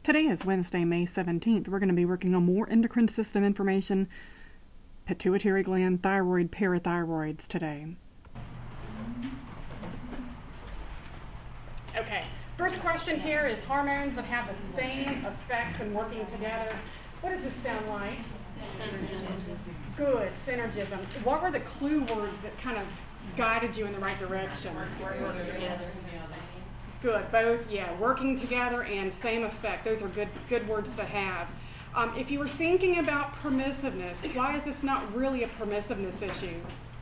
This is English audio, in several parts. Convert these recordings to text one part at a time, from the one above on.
Today is Wednesday, May 17th. We're going to be working on more endocrine system information, pituitary gland, thyroid, parathyroids today. Okay, first question here is hormones that have the same effect when working together. What does this sound like? Synergism. Good, synergism. What were the clue words that kind of guided you in the right direction? Working together. Good, both, yeah, working together and same effect. Those are good words to have. If you were thinking about permissiveness, why is this not really a permissiveness issue?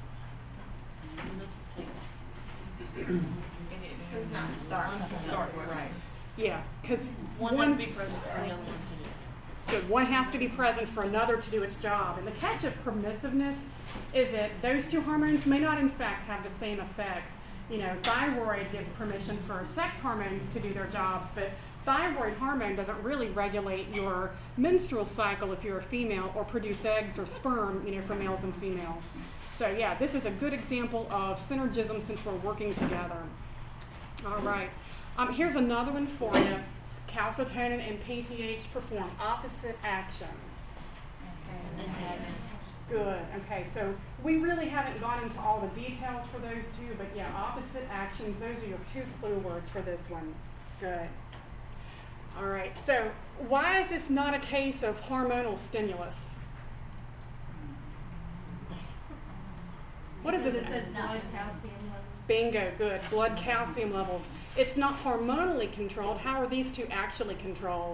It's not start, right. Yeah, because One has to be present for the other one to do. Good. One has to be present for another to do its job. And the catch of permissiveness is that those two hormones may not in fact have the same effects. You know, thyroid gives permission for sex hormones to do their jobs, but thyroid hormone doesn't really regulate your menstrual cycle if you're a female or produce eggs or sperm, you know, for males and females. So yeah, this is a good example of synergism since we're working together. All right. Here's another one for you. Calcitonin and PTH perform opposite actions. Good. Okay, so we really haven't gone into all the details for those two, but yeah, opposite actions, those are your two clue words for this one. Good. All right, so why is this not a case of hormonal stimulus? What is this? It says blood calcium level. Bingo, good. Blood calcium levels. It's not hormonally controlled. How are these two actually controlled?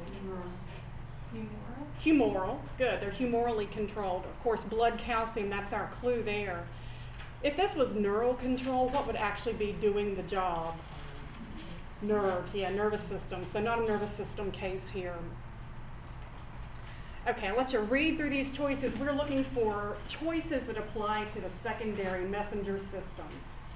Humoral. Good. They're humorally controlled. Of course, blood calcium, that's our clue there. If this was neural control, what would actually be doing the job? Nerves. Yeah, nervous system. So not a nervous system case here. Okay, I'll let you read through these choices. We're looking for choices that apply to the secondary messenger system.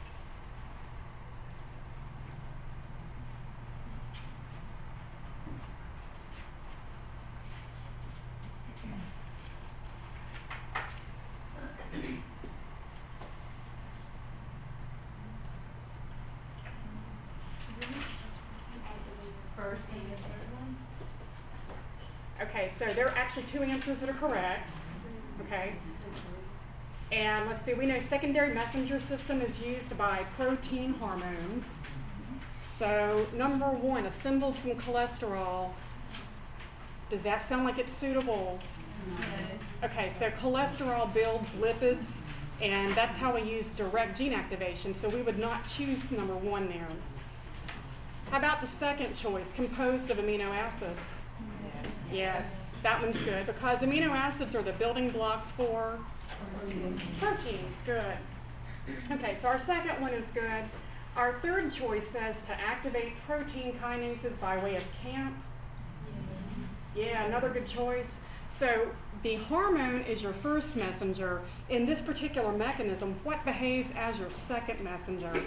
First and the third one. Okay, so there are actually two answers that are correct. Okay. And let's see, we know secondary messenger system is used by protein hormones. So number one, assembled from cholesterol. Does that sound like it's suitable? Okay, so cholesterol builds lipids, and that's how we use direct gene activation. So we would not choose number one there. How about the second choice, composed of amino acids? Yeah, that one's good because amino acids are the building blocks for proteins. Good. Okay, so our second one is good. Our third choice says to activate protein kinases by way of CAMP. Yeah, another good choice. So the hormone is your first messenger. In this particular mechanism, what behaves as your second messenger?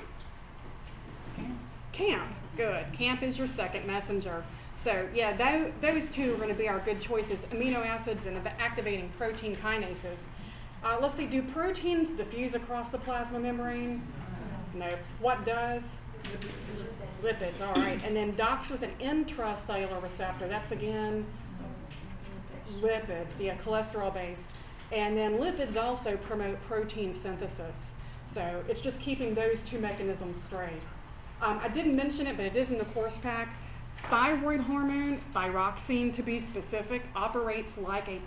CAMP. Good. CAMP is your second messenger. So yeah, those two are going to be our good choices, amino acids and activating protein kinases. Let's see, do proteins diffuse across the plasma membrane? No. What does? Lipids, all right. And then docks with an intracellular receptor. That's again lipids, yeah, cholesterol based. And then lipids also promote protein synthesis. So it's just keeping those two mechanisms straight. I didn't mention it, but it is in the course pack. Thyroid hormone, thyroxine to be specific, operates like a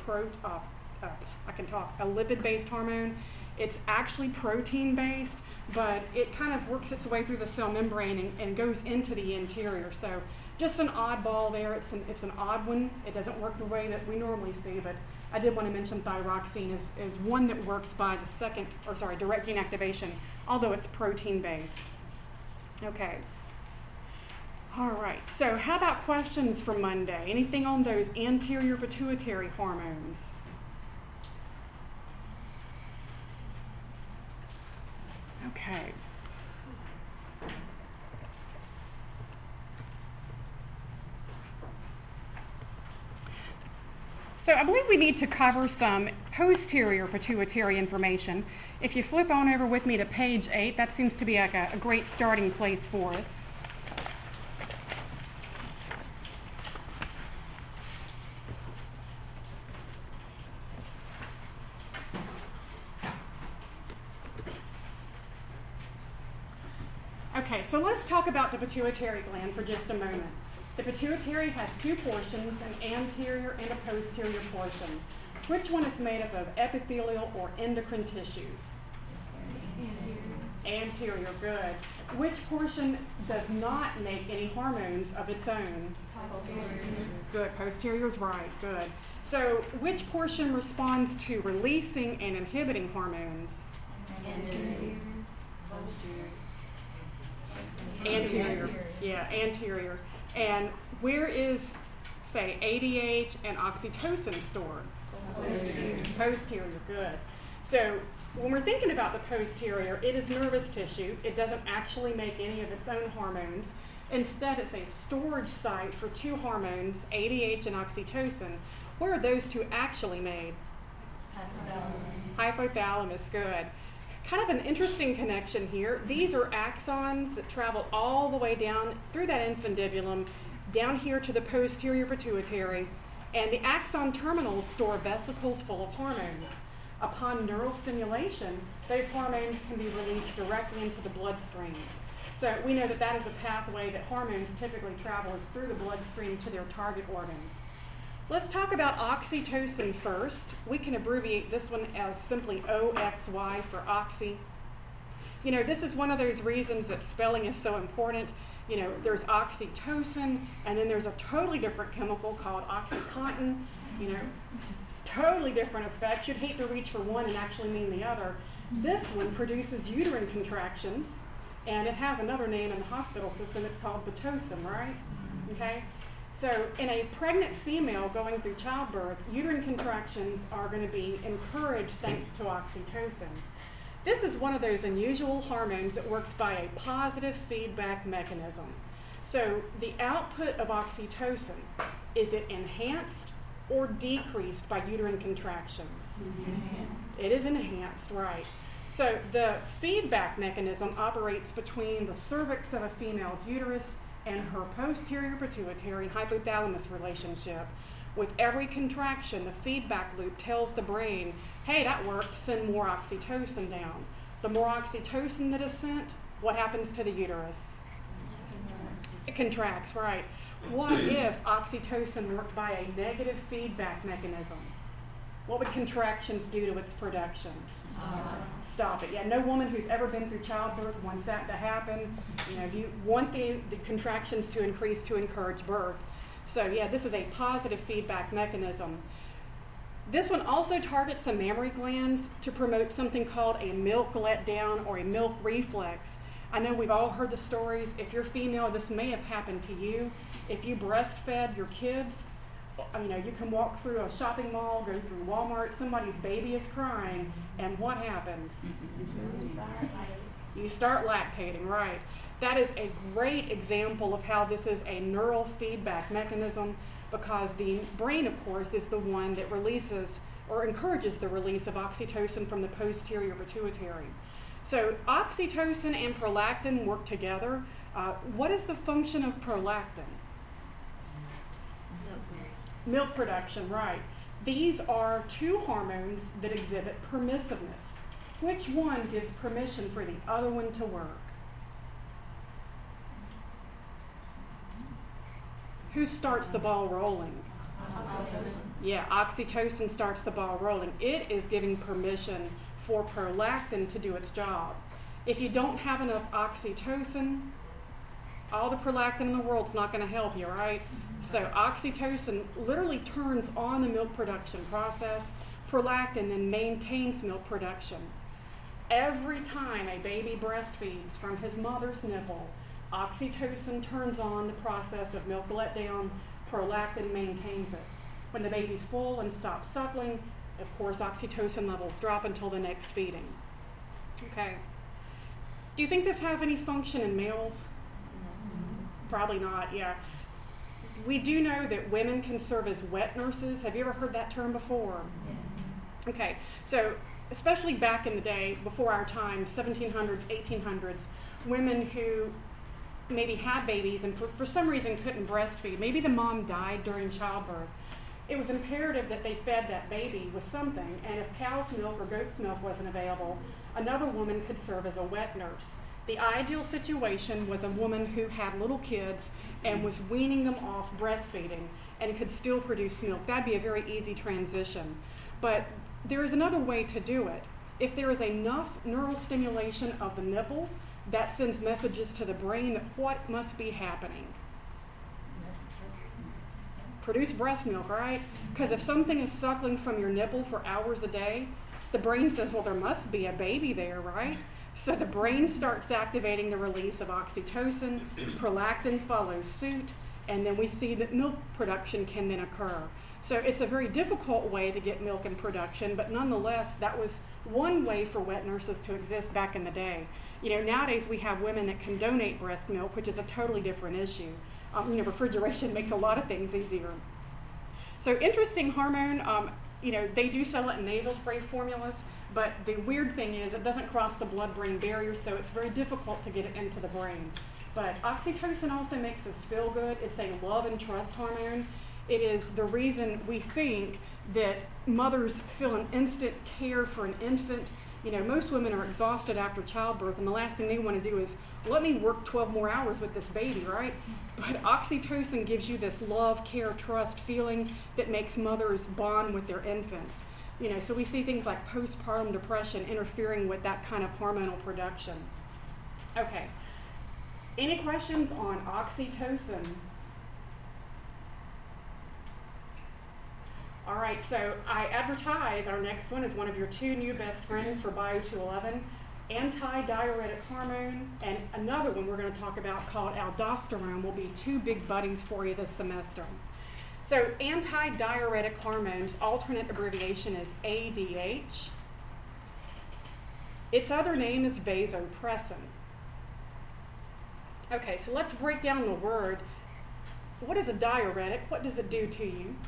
lipid-based hormone. It's actually protein-based, but it kind of works its way through the cell membrane and goes into the interior. So just an oddball there. It's an odd one. It doesn't work the way that we normally see, but I did want to mention thyroxine is one that works by the direct gene activation, although it's protein-based. Okay. All right. So how about questions for Monday? Anything on those anterior pituitary hormones? Okay. So I believe we need to cover some posterior pituitary information. If you flip on over with me to page 8, that seems to be like a great starting place for us. Okay, so let's talk about the pituitary gland for just a moment. The pituitary has two portions, an anterior and a posterior portion. Which one is made up of epithelial or endocrine tissue? Anterior, good. Which portion does not make any hormones of its own? Good, posterior is right, good. So which portion responds to releasing and inhibiting hormones? Anterior. Yeah, anterior. And where is, say, ADH and oxytocin stored? Posterior, good. So when we're thinking about the posterior, it is nervous tissue. It doesn't actually make any of its own hormones. Instead, it's a storage site for two hormones, ADH and oxytocin. Where are those two actually made? Hypothalamus, good. Kind of an interesting connection here. These are axons that travel all the way down through that infundibulum, down here to the posterior pituitary, and the axon terminals store vesicles full of hormones. Upon neural stimulation, those hormones can be released directly into the bloodstream. So we know that that is a pathway that hormones typically travel is through the bloodstream to their target organs. Let's talk about oxytocin first. We can abbreviate this one as simply OXY for oxy. You know, this is one of those reasons that spelling is so important. You know, there's oxytocin, and then there's a totally different chemical called OxyContin. You know, totally different effects. You'd hate to reach for one and actually mean the other. This one produces uterine contractions, and it has another name in the hospital system. It's called Pitocin, right? Okay? So in a pregnant female going through childbirth, uterine contractions are going to be encouraged thanks to oxytocin. This is one of those unusual hormones that works by a positive feedback mechanism. So the output of oxytocin, is it enhanced or decreased by uterine contractions? It is enhanced, right. So the feedback mechanism operates between the cervix of a female's uterus and her posterior pituitary hypothalamus relationship. With every contraction, the feedback loop tells the brain, hey, that worked, send more oxytocin down. The more oxytocin that is sent, what happens to the uterus? It contracts, right. What if oxytocin worked by a negative feedback mechanism? What would contractions do to its production? Stop it. Yeah, no woman who's ever been through childbirth wants that to happen. You know, you want the contractions to increase to encourage birth. So yeah, this is a positive feedback mechanism. This one also targets the mammary glands to promote something called a milk letdown or a milk reflex. I know we've all heard the stories. If you're female, this may have happened to you. If you breastfed your kids, you know, you can walk through a shopping mall, go through Walmart, somebody's baby is crying, and what happens? You start lactating, right. That is a great example of how this is a neural feedback mechanism, because the brain, of course, is the one that releases or encourages the release of oxytocin from the posterior pituitary. So oxytocin and prolactin work together. What is the function of prolactin? Milk production, right. These are two hormones that exhibit permissiveness. Which one gives permission for the other one to work? Who starts the ball rolling? Yeah, oxytocin starts the ball rolling. It is giving permission for prolactin to do its job. If you don't have enough oxytocin, all the prolactin in the world's not going to help you, right? So oxytocin literally turns on the milk production process. Prolactin then maintains milk production. Every time a baby breastfeeds from his mother's nipple, oxytocin turns on the process of milk letdown. Prolactin maintains it. When the baby's full and stops suckling, of course, oxytocin levels drop until the next feeding. Okay. Do you think this has any function in males? Probably not, yeah. We do know that women can serve as wet nurses. Have you ever heard that term before? Yes. Okay, so especially back in the day, before our time, 1700s, 1800s, women who maybe had babies and for some reason couldn't breastfeed, maybe the mom died during childbirth, it was imperative that they fed that baby with something, and if cow's milk or goat's milk wasn't available, another woman could serve as a wet nurse. The ideal situation was a woman who had little kids and was weaning them off breastfeeding and could still produce milk. That'd be a very easy transition. But there is another way to do it. If there is enough neural stimulation of the nipple, that sends messages to the brain that what must be happening? Produce breast milk, right? Because if something is suckling from your nipple for hours a day, the brain says, well, there must be a baby there, right? So the brain starts activating the release of oxytocin, prolactin follows suit, and then we see that milk production can then occur. So it's a very difficult way to get milk in production, but nonetheless, that was one way for wet nurses to exist back in the day. Nowadays we have women that can donate breast milk, which is a totally different issue. Refrigeration makes a lot of things easier. So interesting hormone, they do sell it in nasal spray formulas, but the weird thing is it doesn't cross the blood-brain barrier, so it's very difficult to get it into the brain. But oxytocin also makes us feel good. It's a love and trust hormone. It is the reason we think that mothers feel an instant care for an infant. Most women are exhausted after childbirth, and the last thing they want to do is, let me work 12 more hours with this baby, right? But oxytocin gives you this love, care, trust feeling that makes mothers bond with their infants. So we see things like postpartum depression interfering with that kind of hormonal production. Okay. Any questions on oxytocin? All right, so I advertise our next one is one of your two new best friends for Bio 211, anti-diuretic hormone, and another one we're going to talk about called aldosterone will be two big buddies for you this semester. So anti-diuretic hormones, alternate abbreviation is ADH. Its other name is vasopressin. Okay, so let's break down the word. What is a diuretic? What does it do to you?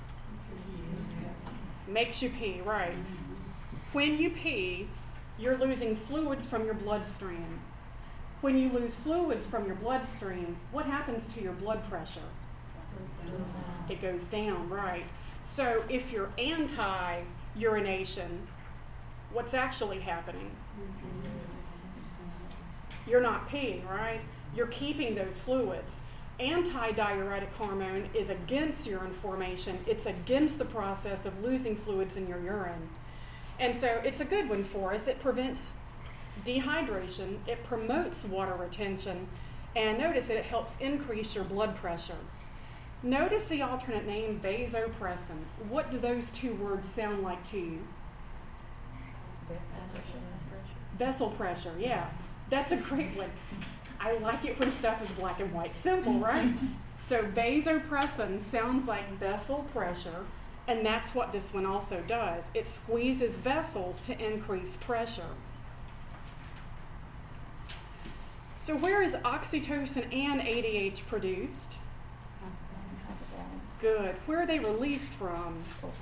Makes you pee, right. When you pee, you're losing fluids from your bloodstream. When you lose fluids from your bloodstream, what happens to your blood pressure? It goes down, right. So if you're anti-urination, what's actually happening? You're not peeing, right? You're keeping those fluids. Anti-diuretic hormone is against urine formation. It's against the process of losing fluids in your urine. And so it's a good one for us. It prevents dehydration. It promotes water retention. And notice that it helps increase your blood pressure. Notice the alternate name, vasopressin. What do those two words sound like to you? Vessel pressure, yeah. That's a great one. I like it when stuff is black and white. Simple, right? So vasopressin sounds like vessel pressure, and that's what this one also does. It squeezes vessels to increase pressure. So where is oxytocin and ADH produced? Good. Where are they released from?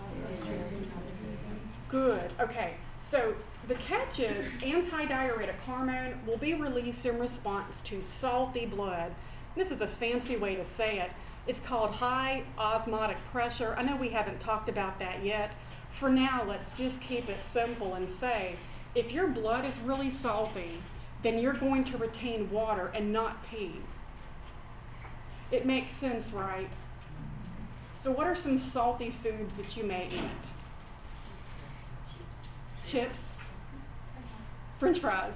Good. Okay. So the catch is anti-diuretic hormone will be released in response to salty blood. This is a fancy way to say it. It's called high osmotic pressure. I know we haven't talked about that yet. For now, let's just keep it simple and say, if your blood is really salty, then you're going to retain water and not pee. It makes sense, right? So what are some salty foods that you may eat? Chips, French fries.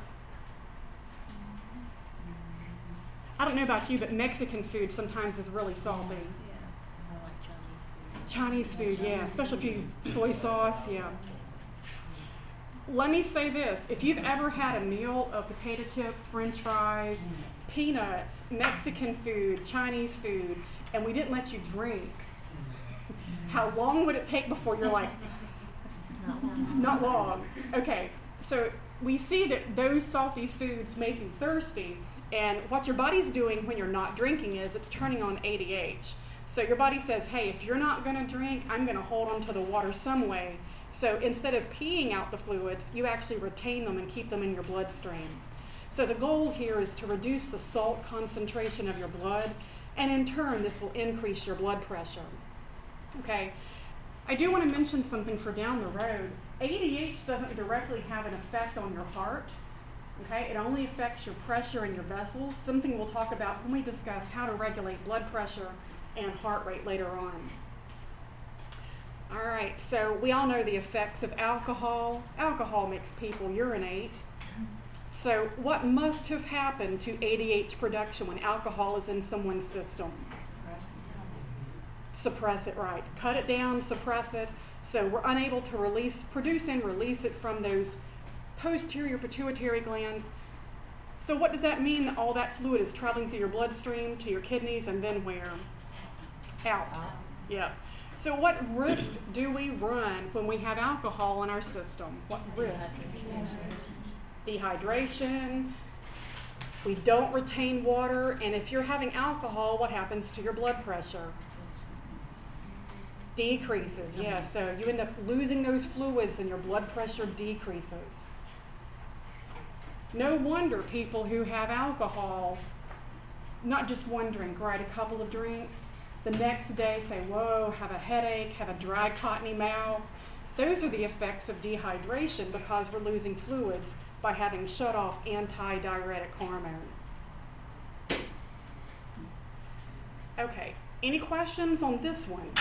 I don't know about you, but Mexican food sometimes is really salty. Yeah, I like Chinese food, yeah, especially if you soy sauce, yeah. Let me say this, if you've ever had a meal of potato chips, French fries, peanuts, Mexican food, Chinese food, and we didn't let you drink, how long would it take before you're like, not long. Okay, so we see that those salty foods make you thirsty, and what your body's doing when you're not drinking is it's turning on ADH. So your body says, hey, if you're not going to drink, I'm going to hold on to the water some way. So instead of peeing out the fluids, you actually retain them and keep them in your bloodstream. So the goal here is to reduce the salt concentration of your blood, and in turn, this will increase your blood pressure. Okay, I do want to mention something for down the road. ADH doesn't directly have an effect on your heart, Okay, it only affects your pressure in your vessels, something we'll talk about when we discuss how to regulate blood pressure and heart rate later on. All right, so we all know the effects of alcohol. Alcohol makes people urinate. So what must have happened to ADH production when alcohol is in someone's system? Suppress it, right. Cut it down, suppress it. So we're unable to produce and release it from those posterior pituitary glands. So what does that mean? That all that fluid is traveling through your bloodstream to your kidneys and then where? Out. Yeah. So what risk do we run when we have alcohol in our system? What risk? Dehydration. We don't retain water. And if you're having alcohol, what happens to your blood pressure? Decreases, yeah. So you end up losing those fluids and your blood pressure decreases. No wonder people who have alcohol, not just one drink, right, a couple of drinks, the next day say, whoa, have a headache, have a dry, cottony mouth. Those are the effects of dehydration because we're losing fluids by having shut off antidiuretic hormone. Okay, any questions on this one?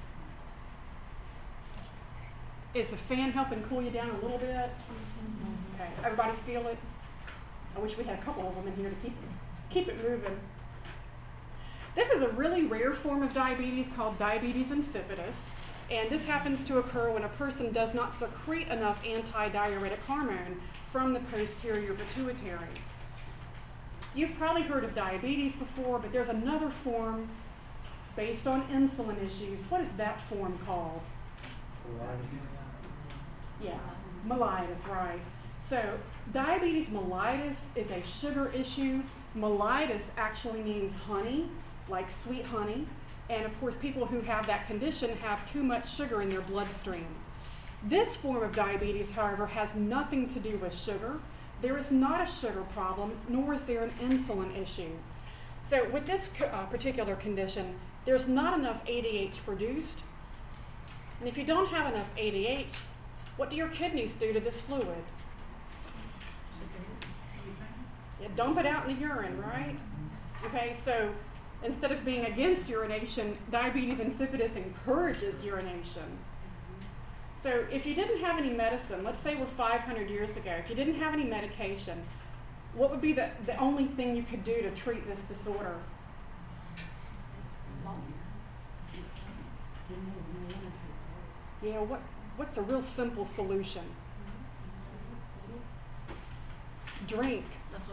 Is the fan helping cool you down a little bit? Okay, everybody feel it? I wish we had a couple of them in here to keep it moving. This is a really rare form of diabetes called diabetes insipidus, and this happens to occur when a person does not secrete enough antidiuretic hormone from the posterior pituitary. You've probably heard of diabetes before, but there's another form based on insulin issues. What is that form called? Yeah, mellitus, right. So diabetes mellitus is a sugar issue. Mellitus actually means honey, like sweet honey. And of course, people who have that condition have too much sugar in their bloodstream. This form of diabetes, however, has nothing to do with sugar. There is not a sugar problem, nor is there an insulin issue. So with this particular condition, there's not enough ADH produced. And if you don't have enough ADH, what do your kidneys do to this fluid? You dump it out in the urine, right? Okay, so instead of being against urination, diabetes insipidus encourages urination. So if you didn't have any medicine, let's say we're 500 years ago, if you didn't have any medication, what would be the only thing you could do to treat this disorder? Yeah, what's a real simple solution? Drink.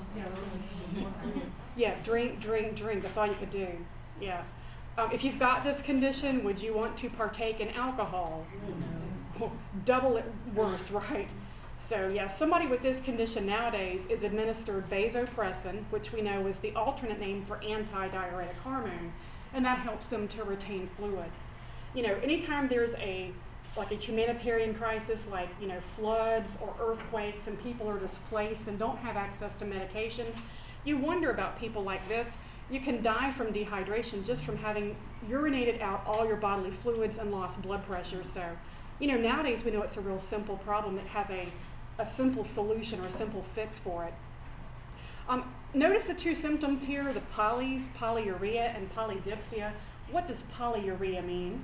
Yeah, drink. That's all you could do. Yeah. If you've got this condition, would you want to partake in alcohol? No. Double it worse, right? So yeah, somebody with this condition nowadays is administered vasopressin, which we know is the alternate name for antidiuretic hormone, and that helps them to retain fluids. You know, anytime there's a humanitarian crisis, like, you know, floods or earthquakes, and people are displaced and don't have access to medications, you wonder about people like this. You can die from dehydration just from having urinated out all your bodily fluids and lost blood pressure. So, you know, nowadays we know it's a real simple problem that has a simple solution or a simple fix for it. Notice the two symptoms here, the polys, polyuria, and polydipsia. What does polyuria mean?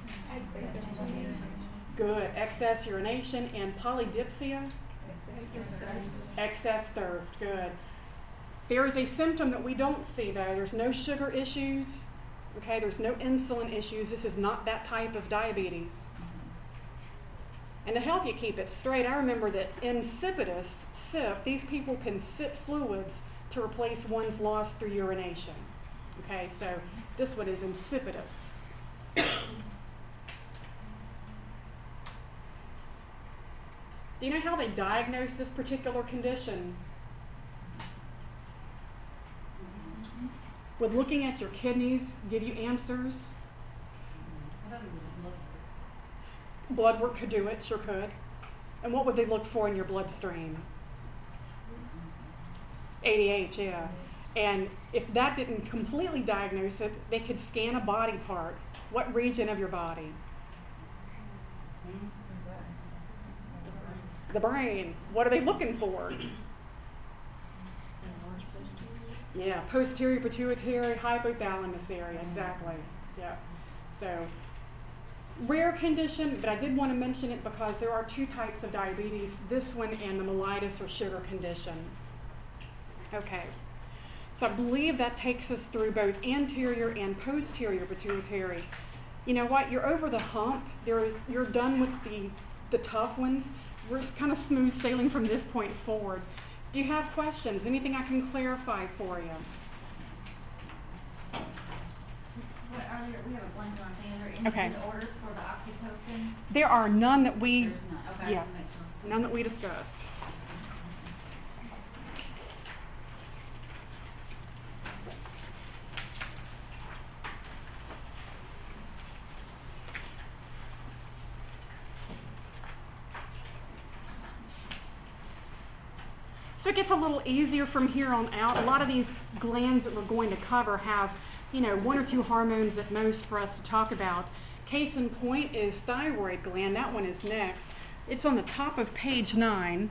Good. Excess urination. And polydipsia? Excess thirst. Good. There is a symptom that we don't see, though. There's no sugar issues. Okay, there's no insulin issues. This is not that type of diabetes. And to help you keep it straight, I remember that insipidus, SIP, these people can sip fluids to replace one's lost through urination. Okay, so this one is insipidus. Do you know how they diagnose this particular condition? Would looking at your kidneys give you answers? Blood work could do it, sure could. And what would they look for in your bloodstream? ADH, yeah. And if that didn't completely diagnose it, they could scan a body part. What region of your body? The brain. What are they looking for? Yeah, posterior pituitary hypothalamus area, exactly. Yeah. So, rare condition, but I did want to mention it because there are two types of diabetes, this one and the mellitus or sugar condition. Okay. So I believe that takes us through both anterior and posterior pituitary. You know what? You're over the hump. You're done with the tough ones. We're just kind of smooth sailing from this point forward. Do you have questions? Anything I can clarify for you? We have a blank on our thing. Are there any Okay. good orders for the oxytocin? There are none that we, There's none. Okay. yeah, Make sure. none that we discuss. So it gets a little easier from here on out. A lot of these glands that we're going to cover have, one or two hormones at most for us to talk about. Case in point is thyroid gland. That one is next. It's on the top of page 9.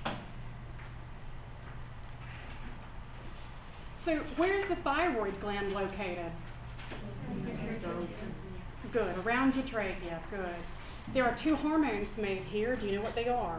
So where's the thyroid gland located? Good, around your trachea, good. There are two hormones made here. Do you know what they are?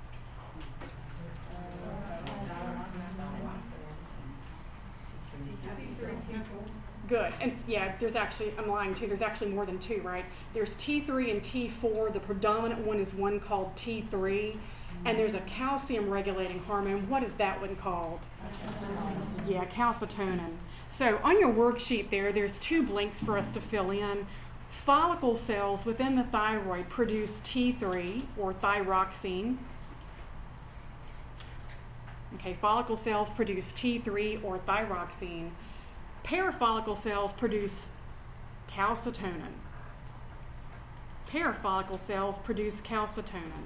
Good. And yeah, I'm lying too, there's actually more than two, right? There's T3 and T4. The predominant one is one called T3. And there's a calcium regulating hormone. What is that one called? Yeah, calcitonin. So on your worksheet there's two blanks for us to fill in. Follicle cells within the thyroid produce T3 or thyroxine. Okay, follicle cells produce T3 or thyroxine. Parafollicle cells produce calcitonin. Parafollicle cells produce calcitonin.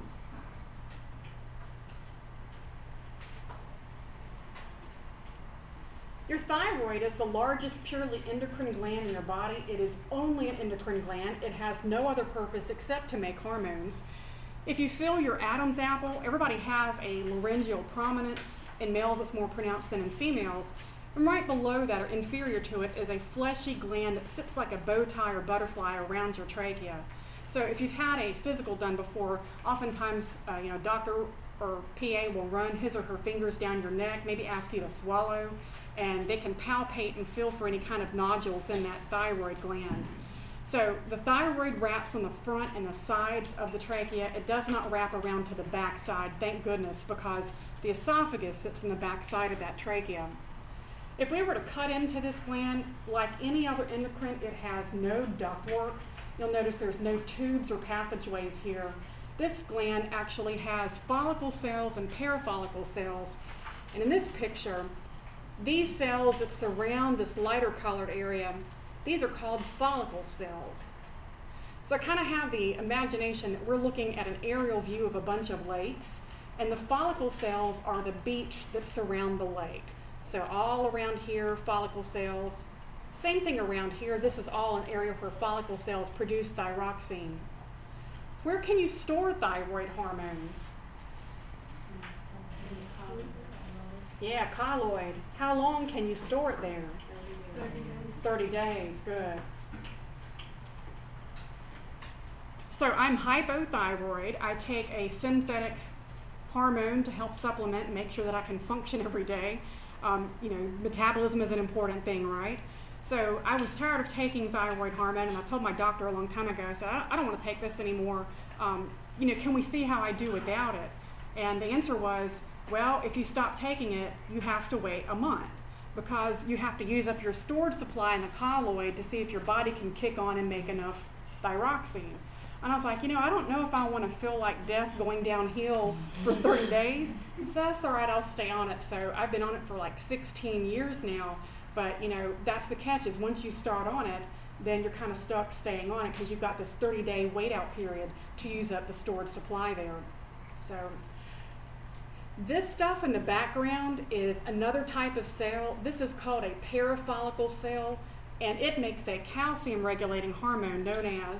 Your thyroid is the largest purely endocrine gland in your body. It is only an endocrine gland. It has no other purpose except to make hormones. If you feel your Adam's apple, everybody has a laryngeal prominence. In males, it's more pronounced than in females. And right below that, or inferior to it, is a fleshy gland that sits like a bow tie or butterfly around your trachea. So if you've had a physical done before, oftentimes, doctor or PA will run his or her fingers down your neck, maybe ask you to swallow, and they can palpate and feel for any kind of nodules in that thyroid gland. So the thyroid wraps on the front and the sides of the trachea. It does not wrap around to the back side, thank goodness, because the esophagus sits in the back side of that trachea. If we were to cut into this gland, like any other endocrine, it has no ductwork. You'll notice there's no tubes or passageways here. This gland actually has follicle cells and parafollicle cells. And in this picture, these cells that surround this lighter colored area, these are called follicle cells. So I kind of have the imagination that we're looking at an aerial view of a bunch of lakes, and the follicle cells are the beach that surround the lake. So all around here, follicle cells. Same thing around here. This is all an area where follicle cells produce thyroxine. Where can you store thyroid hormone? Yeah, colloid. How long can you store it there? 30 days, good. So I'm hypothyroid. I take a synthetic hormone to help supplement and make sure that I can function every day. Metabolism is an important thing, right? So I was tired of taking thyroid hormone, and I told my doctor a long time ago, I said, I don't want to take this anymore. Can we see how I do without it? And the answer was, well, if you stop taking it, you have to wait a month because you have to use up your stored supply in the colloid to see if your body can kick on and make enough thyroxine. And I was like, I don't know if I want to feel like death going downhill for 30 days. So that's all right, I'll stay on it. So I've been on it for like 16 years now. But, that's the catch is once you start on it, then you're kind of stuck staying on it because you've got this 30-day wait-out period to use up the stored supply there. So this stuff in the background is another type of cell. This is called a parafollicle cell, and it makes a calcium-regulating hormone known as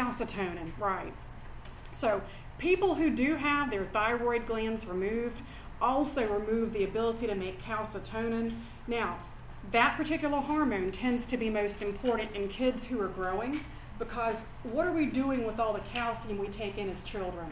calcitonin, right. So people who do have their thyroid glands removed also remove the ability to make calcitonin. Now, that particular hormone tends to be most important in kids who are growing, because what are we doing with all the calcium we take in as children?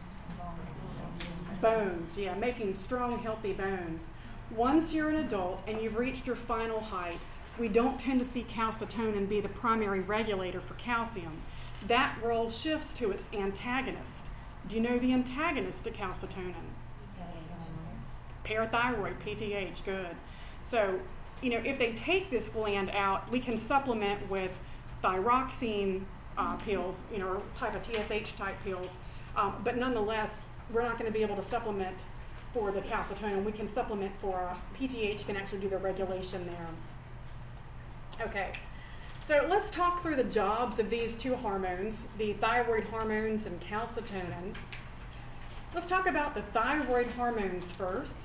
Bones, yeah, making strong, healthy bones. Once you're an adult and you've reached your final height, we don't tend to see calcitonin be the primary regulator for calcium. That role shifts to its antagonist. Do you know the antagonist to calcitonin? Parathyroid, PTH, good. So, if they take this gland out, we can supplement with thyroxine pills, or type of TSH type pills. But nonetheless, we're not going to be able to supplement for the calcitonin. We can supplement for PTH, can actually do the regulation there. Okay, so let's talk through the jobs of these two hormones, the thyroid hormones and calcitonin. Let's talk about the thyroid hormones first.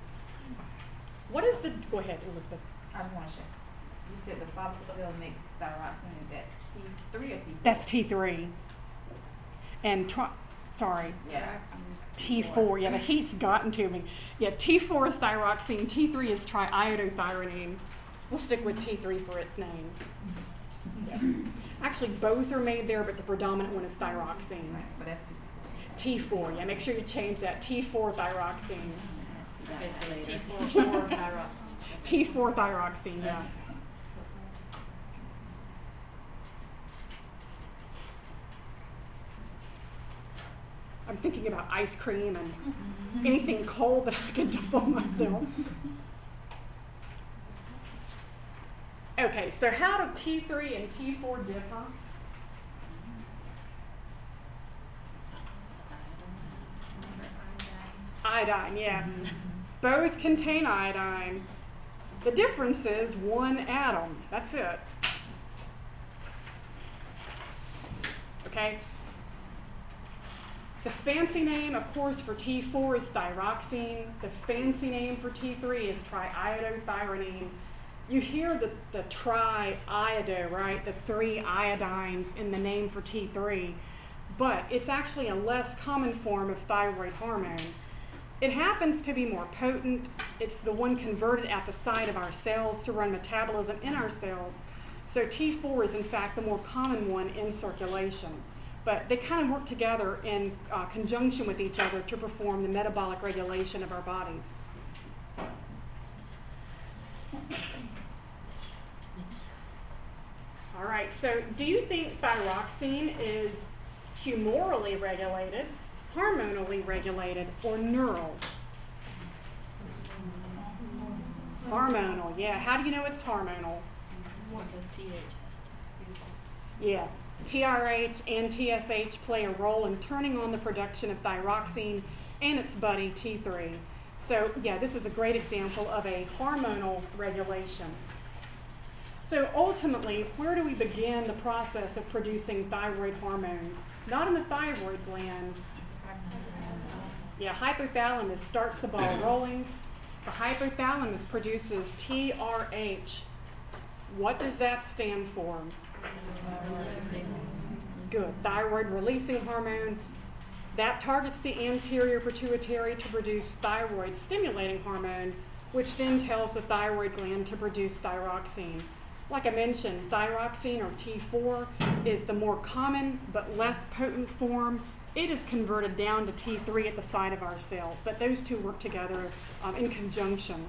Go ahead, Elizabeth. I just want to check. You said the follicle cell makes thyroxine. Is that T3 or T4? That's T3. And Yeah. T4. Yeah, the heat's gotten to me. Yeah, T4 is thyroxine. T3 is triiodothyronine. We'll stick with T3 for its name. Yeah. Actually, both are made there, but the predominant one is thyroxine. Right, but that's T4. Yeah, make sure you change that. T4 thyroxine. It's T4 thyroxine. T4 thyroxine, yeah. I'm thinking about ice cream and anything cold that I can dump on myself. Okay, so how do T3 and T4 differ? Iodine, yeah. Both contain iodine. The difference is one atom. That's it. Okay? The fancy name, of course, for T4 is thyroxine. The fancy name for T3 is triiodothyronine. You hear the tri-iodo, right? The three iodines in the name for T3. But it's actually a less common form of thyroid hormone. It happens to be more potent. It's the one converted at the site of our cells to run metabolism in our cells. So T4 is, in fact, the more common one in circulation. But they kind of work together in conjunction with each other to perform the metabolic regulation of our bodies. All right, so do you think thyroxine is humorally regulated, hormonally regulated, or neural? Hormonal, yeah. How do you know it's hormonal? Because TH has to. Yeah. TRH and TSH play a role in turning on the production of thyroxine and its buddy T3. So, yeah, this is a great example of a hormonal regulation. So ultimately, where do we begin the process of producing thyroid hormones? Not in the thyroid gland. Yeah, hypothalamus starts the ball rolling. The hypothalamus produces TRH. What does that stand for? Good. Thyroid releasing hormone. That targets the anterior pituitary to produce thyroid stimulating hormone, which then tells the thyroid gland to produce thyroxine. Like I mentioned, thyroxine, or T4, is the more common but less potent form. It is converted down to T3 at the site of our cells, but those two work together in conjunction.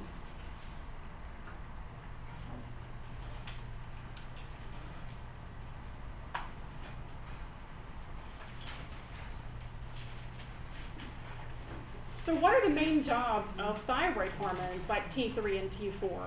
So what are the main jobs of thyroid hormones like T3 and T4?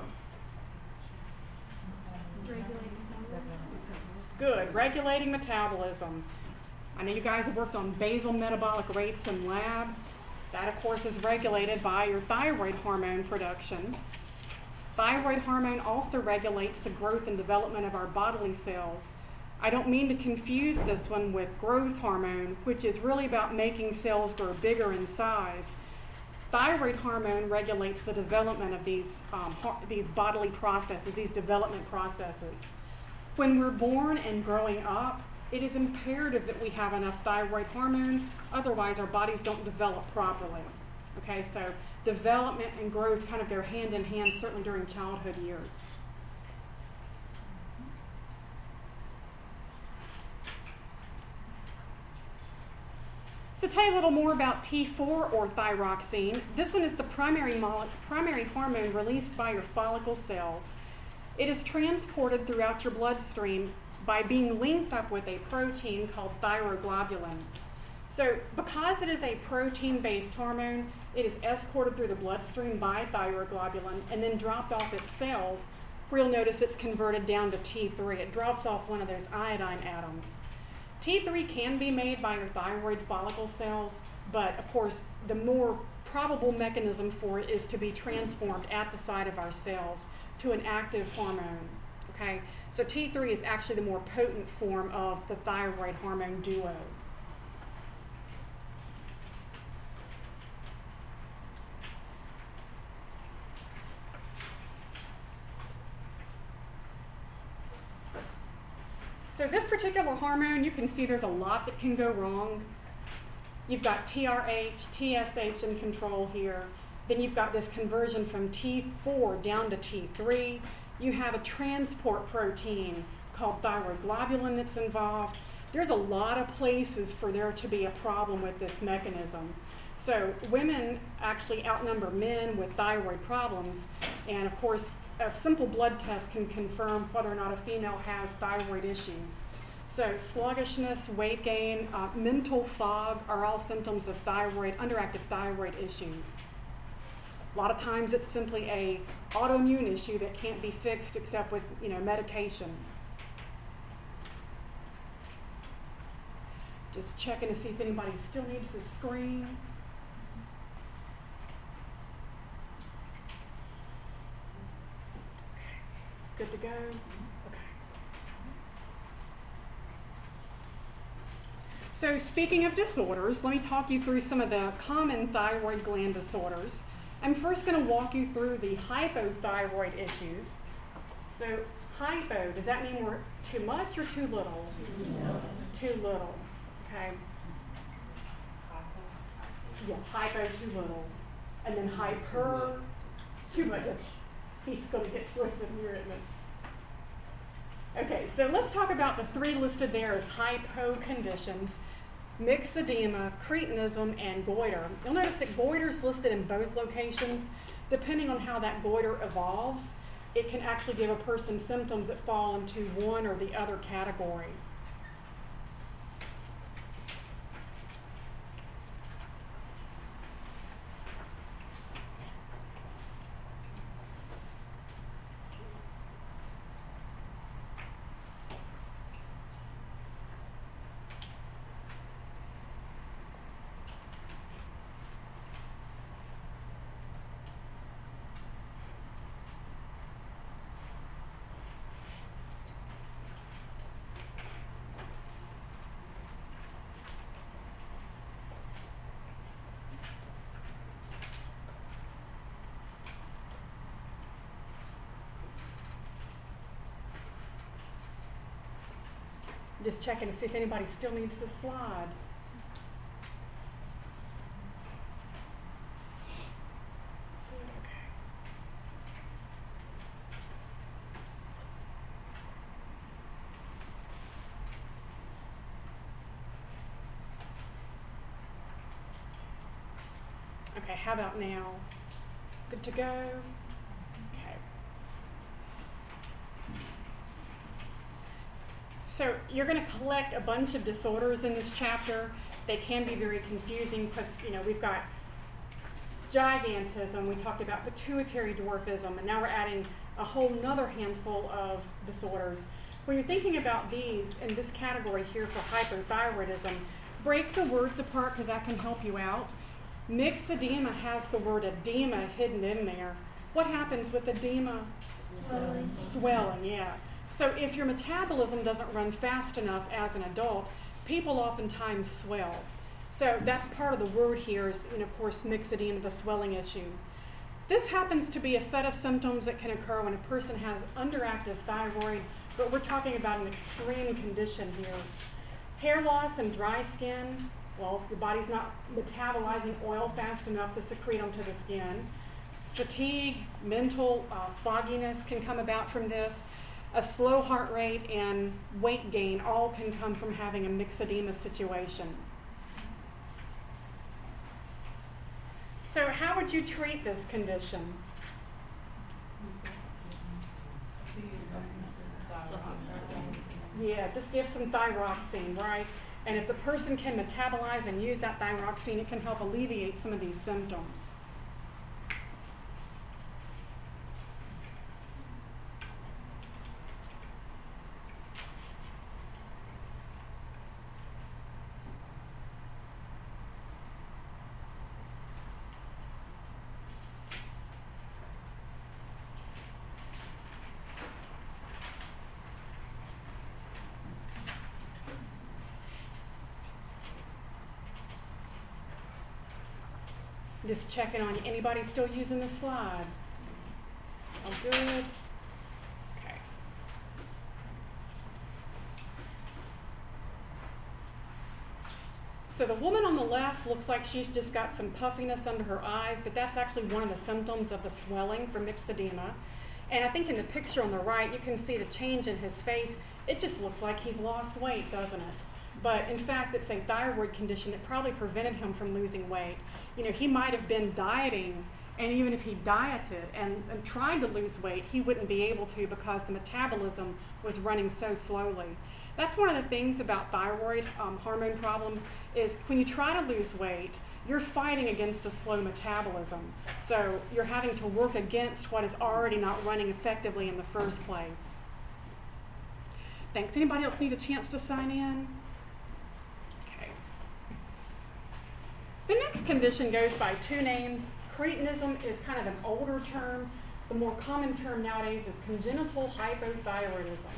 Good, regulating metabolism. I know you guys have worked on basal metabolic rates in lab. That, of course, is regulated by your thyroid hormone production. Thyroid hormone also regulates the growth and development of our bodily cells. I don't mean to confuse this one with growth hormone, which is really about making cells grow bigger in size. Thyroid hormone regulates the development of these bodily processes, these development processes. When we're born and growing up, it is imperative that we have enough thyroid hormone, otherwise our bodies don't develop properly. Okay, so development and growth kind of go hand in hand, certainly during childhood years. So tell you a little more about T4 or thyroxine. This one is the primary hormone released by your follicle cells. It is transported throughout your bloodstream by being linked up with a protein called thyroglobulin. So because it is a protein-based hormone, it is escorted through the bloodstream by thyroglobulin and then dropped off its cells, where you'll notice it's converted down to T3. It drops off one of those iodine atoms. T3 can be made by your thyroid follicle cells, but of course the more probable mechanism for it is to be transformed at the site of our cells to an active hormone. Okay, so T3 is actually the more potent form of the thyroid hormone duo. So this particular hormone, you can see there's a lot that can go wrong. You've got TRH, TSH in control here. Then you've got this conversion from T4 down to T3. You have a transport protein called thyroglobulin that's involved. There's a lot of places for there to be a problem with this mechanism. So women actually outnumber men with thyroid problems, and of course a simple blood test can confirm whether or not a female has thyroid issues. So sluggishness, weight gain, mental fog are all symptoms of underactive thyroid issues. A lot of times it's simply a autoimmune issue that can't be fixed except with medication. Just checking to see if anybody still needs to screen. Good to go? Okay. So speaking of disorders, let me talk you through some of the common thyroid gland disorders. I'm first going to walk you through the hypothyroid issues. So hypo, does that mean we're too much or too little? Too little. Okay. Yeah, hypo, too little. And then hyper, too much. He's going to get twisted here, isn't it? Okay, so let's talk about the three listed there as hypo conditions: myxedema, cretinism, and goiter. You'll notice that goiter is listed in both locations. Depending on how that goiter evolves, it can actually give a person symptoms that fall into one or the other category. Just checking to see if anybody still needs to slide. Okay, how about now? Good to go? So you're going to collect a bunch of disorders in this chapter. They can be very confusing because, we've got gigantism, we talked about pituitary dwarfism, and now we're adding a whole nother handful of disorders. When you're thinking about these in this category here for hypothyroidism, break the words apart because that can help you out. Myxedema has the word edema hidden in there. What happens with edema? Swelling, yeah. So if your metabolism doesn't run fast enough as an adult, people oftentimes swell. So that's part of the word here is, of course, myxedema, the swelling issue. This happens to be a set of symptoms that can occur when a person has underactive thyroid, but we're talking about an extreme condition here. Hair loss and dry skin, Well, your body's not metabolizing oil fast enough to secrete onto the skin. Fatigue, mental fogginess can come about from this. A slow heart rate and weight gain all can come from having a myxedema situation. So how would you treat this condition? Yeah, just give some thyroxine, right? And if the person can metabolize and use that thyroxine, it can help alleviate some of these symptoms. Just checking on you. Anybody still using the slide? Oh, good. Okay. So the woman on the left looks like she's just got some puffiness under her eyes, but that's actually one of the symptoms of the swelling from myxedema. And I think in the picture on the right, you can see the change in his face. It just looks like he's lost weight, doesn't it? But in fact, it's a thyroid condition that probably prevented him from losing weight. You know, he might have been dieting, and even if he dieted and tried to lose weight, he wouldn't be able to because the metabolism was running so slowly. That's one of the things about thyroid hormone problems is when you try to lose weight, you're fighting against a slow metabolism. So you're having to work against what is already not running effectively in the first place. Thanks. Anybody else need a chance to sign in? The next condition goes by two names. Cretinism is kind of an older term. The more common term nowadays is congenital hypothyroidism.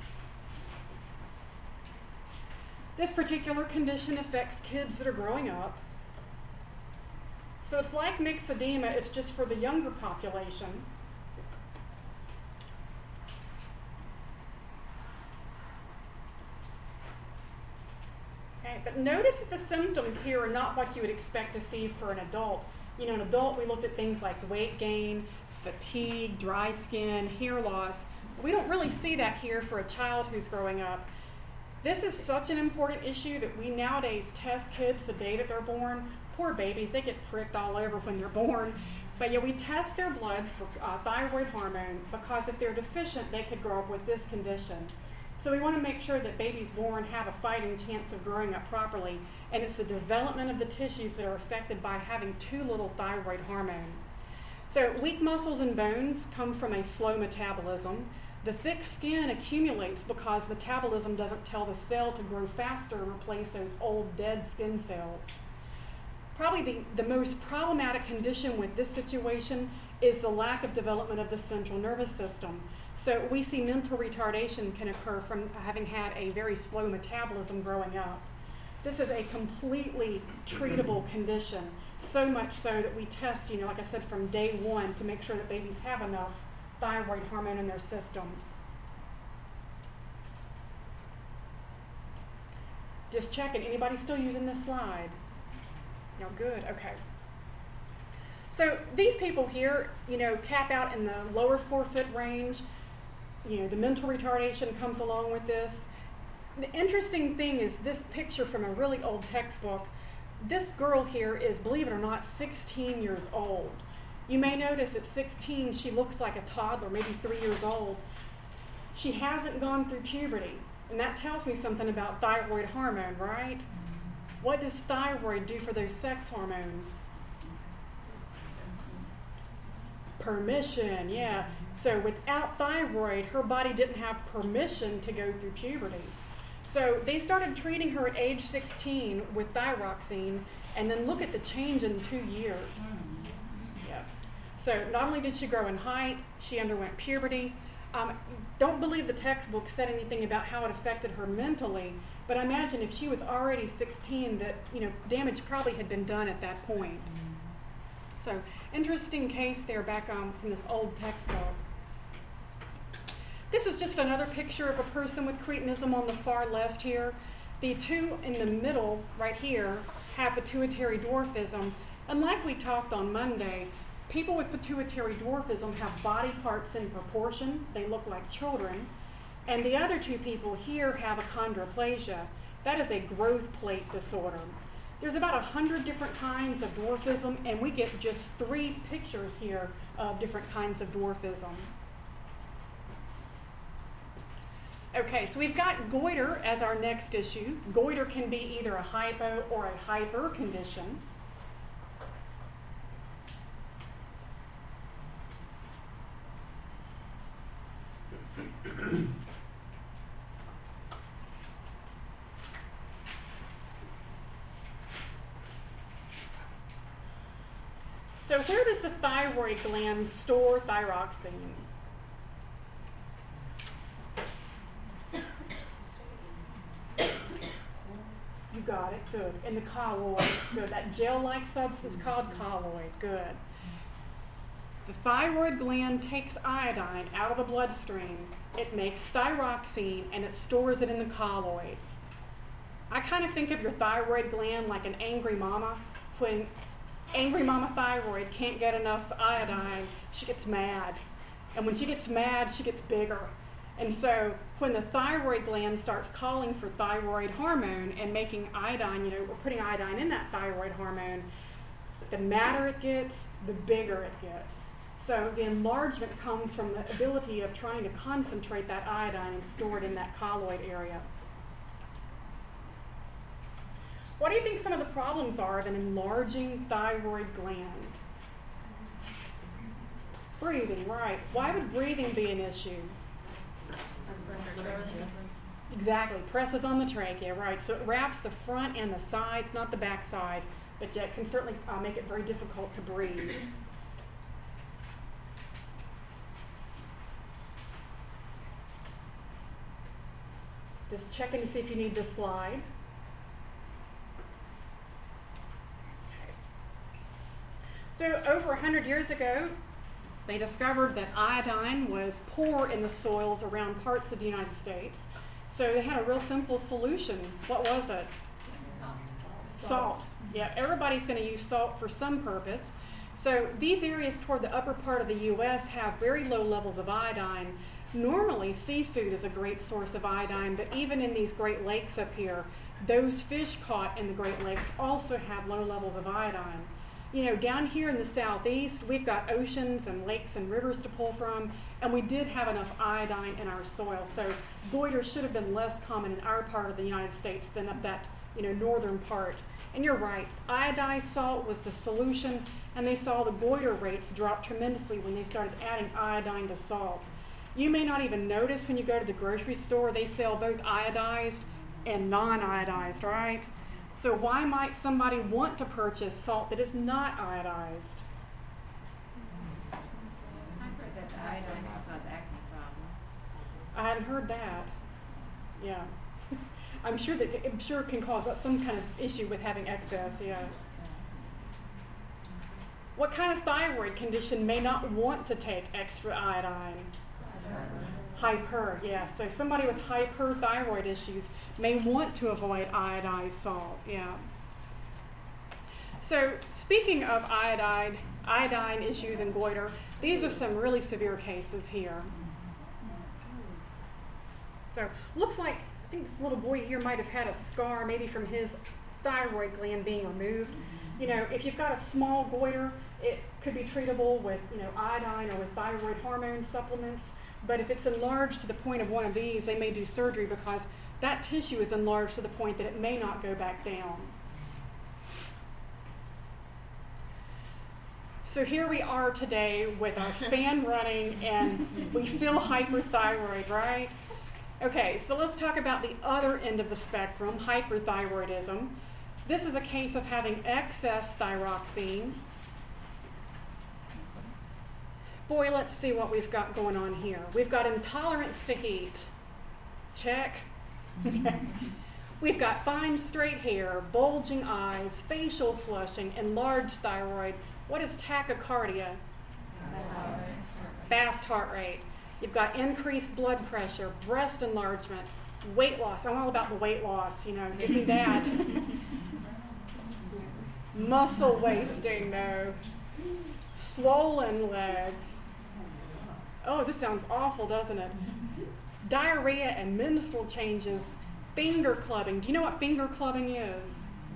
This particular condition affects kids that are growing up. So it's like myxedema, it's just for the younger population. Okay, but notice that the symptoms here are not what you would expect to see for an adult. You know, an adult, we looked at things like weight gain, fatigue, dry skin, hair loss. We don't really see that here for a child who's growing up. This is such an important issue that we nowadays test kids the day that they're born. Poor babies, they get pricked all over when they're born. But yeah, we test their blood for thyroid hormone because if they're deficient, they could grow up with this condition. So we want to make sure that babies born have a fighting chance of growing up properly, and it's the development of the tissues that are affected by having too little thyroid hormone. So weak muscles and bones come from a slow metabolism. The thick skin accumulates because metabolism doesn't tell the cell to grow faster and replace those old dead skin cells. Probably the most problematic condition with this situation is the lack of development of the central nervous system. So we see mental retardation can occur from having had a very slow metabolism growing up. This is a completely treatable condition, so much so that we test, you know, like I said, from day one to make sure that babies have enough thyroid hormone in their systems. Just checking. Anybody still using this slide? No, good. Okay. So these people here, you know, cap out in the lower 4-foot range. You know, the mental retardation comes along with this. The interesting thing is this picture from a really old textbook. This girl here is, believe it or not, 16 years old. You may notice at 16 she looks like a toddler, maybe 3 years old. She hasn't gone through puberty, and that tells me something about thyroid hormone, right? What does thyroid do for those sex hormones? Permission, yeah. So without thyroid, her body didn't have permission to go through puberty. So they started treating her at age 16 with thyroxine, and then look at the change in 2 years. Yeah. So not only did she grow in height, she underwent puberty. Don't believe the textbook said anything about how it affected her mentally, but I imagine if she was already 16 that, you know, damage probably had been done at that point. So interesting case there back from this old textbook. This is just another picture of a person with cretinism on the far left here. The two in the middle, right here, have pituitary dwarfism. And like we talked on Monday, people with pituitary dwarfism have body parts in proportion. They look like children. And the other two people here have achondroplasia. That is a growth plate disorder. There's about 100 different kinds of dwarfism, and we get just 3 pictures here of different kinds of dwarfism. Okay, so we've got goiter as our next issue. Goiter can be either a hypo or a hyper condition. So where does the thyroid gland store thyroxine? You got it, good. In the colloid, good. That gel-like substance called colloid, good. The thyroid gland takes iodine out of the bloodstream. It makes thyroxine, and it stores it in the colloid. I kind of think of your thyroid gland like an angry mama. When angry mama thyroid can't get enough iodine, she gets mad. And when she gets mad, she gets bigger. And so when the thyroid gland starts calling for thyroid hormone and making iodine, or putting iodine in that thyroid hormone, the madder it gets, the bigger it gets. So the enlargement comes from the ability of trying to concentrate that iodine and store it in that colloid area. What do you think some of the problems are of an enlarging thyroid gland? Breathing, right. Why would breathing be an issue? Exactly, presses on the trachea, right. So it wraps the front and the sides, not the back side, but yet can certainly make it very difficult to breathe. Just checking to see if you need this slide. So over 100 years ago, they discovered that iodine was poor in the soils around parts of the United States. So they had a real simple solution. What was it? Salt. Yeah, everybody's going to use salt for some purpose. So these areas toward the upper part of the U.S. have very low levels of iodine. Normally, seafood is a great source of iodine, but even in these Great Lakes up here, those fish caught in the Great Lakes also have low levels of iodine. Down here in the southeast, we've got oceans and lakes and rivers to pull from, and we did have enough iodine in our soil. So goiter should have been less common in our part of the United States than up that, northern part. And you're right, iodized salt was the solution, and they saw the goiter rates drop tremendously when they started adding iodine to salt. You may not even notice when you go to the grocery store, they sell both iodized and non-iodized, right? So why might somebody want to purchase salt that is not iodized? I've heard that the iodine can cause acne problems. I hadn't heard that. Yeah. I'm sure it can cause some kind of issue with having excess, yeah. What kind of thyroid condition may not want to take extra iodine? Hyper, yeah. So somebody with hyperthyroid issues may want to avoid iodized salt, yeah. So speaking of iodine issues and goiter, these are some really severe cases here. So looks like, I think this little boy here might have had a scar maybe from his thyroid gland being removed. If you've got a small goiter, it could be treatable with, iodine or with thyroid hormone supplements. But if it's enlarged to the point of one of these, they may do surgery because that tissue is enlarged to the point that it may not go back down. So here we are today with our fan running and we feel hyperthyroid, right? Okay, so let's talk about the other end of the spectrum, hyperthyroidism. This is a case of having excess thyroxine. Boy, let's see what we've got going on here. We've got intolerance to heat. Check. We've got fine straight hair, bulging eyes, facial flushing, enlarged thyroid. What is tachycardia? Fast heart rate. You've got increased blood pressure, breast enlargement, Weight loss. I'm all about the weight loss, give me that. Muscle wasting, no. Swollen legs. Oh, this sounds awful, doesn't it? Diarrhea and menstrual changes. Finger clubbing. Do you know what finger clubbing is?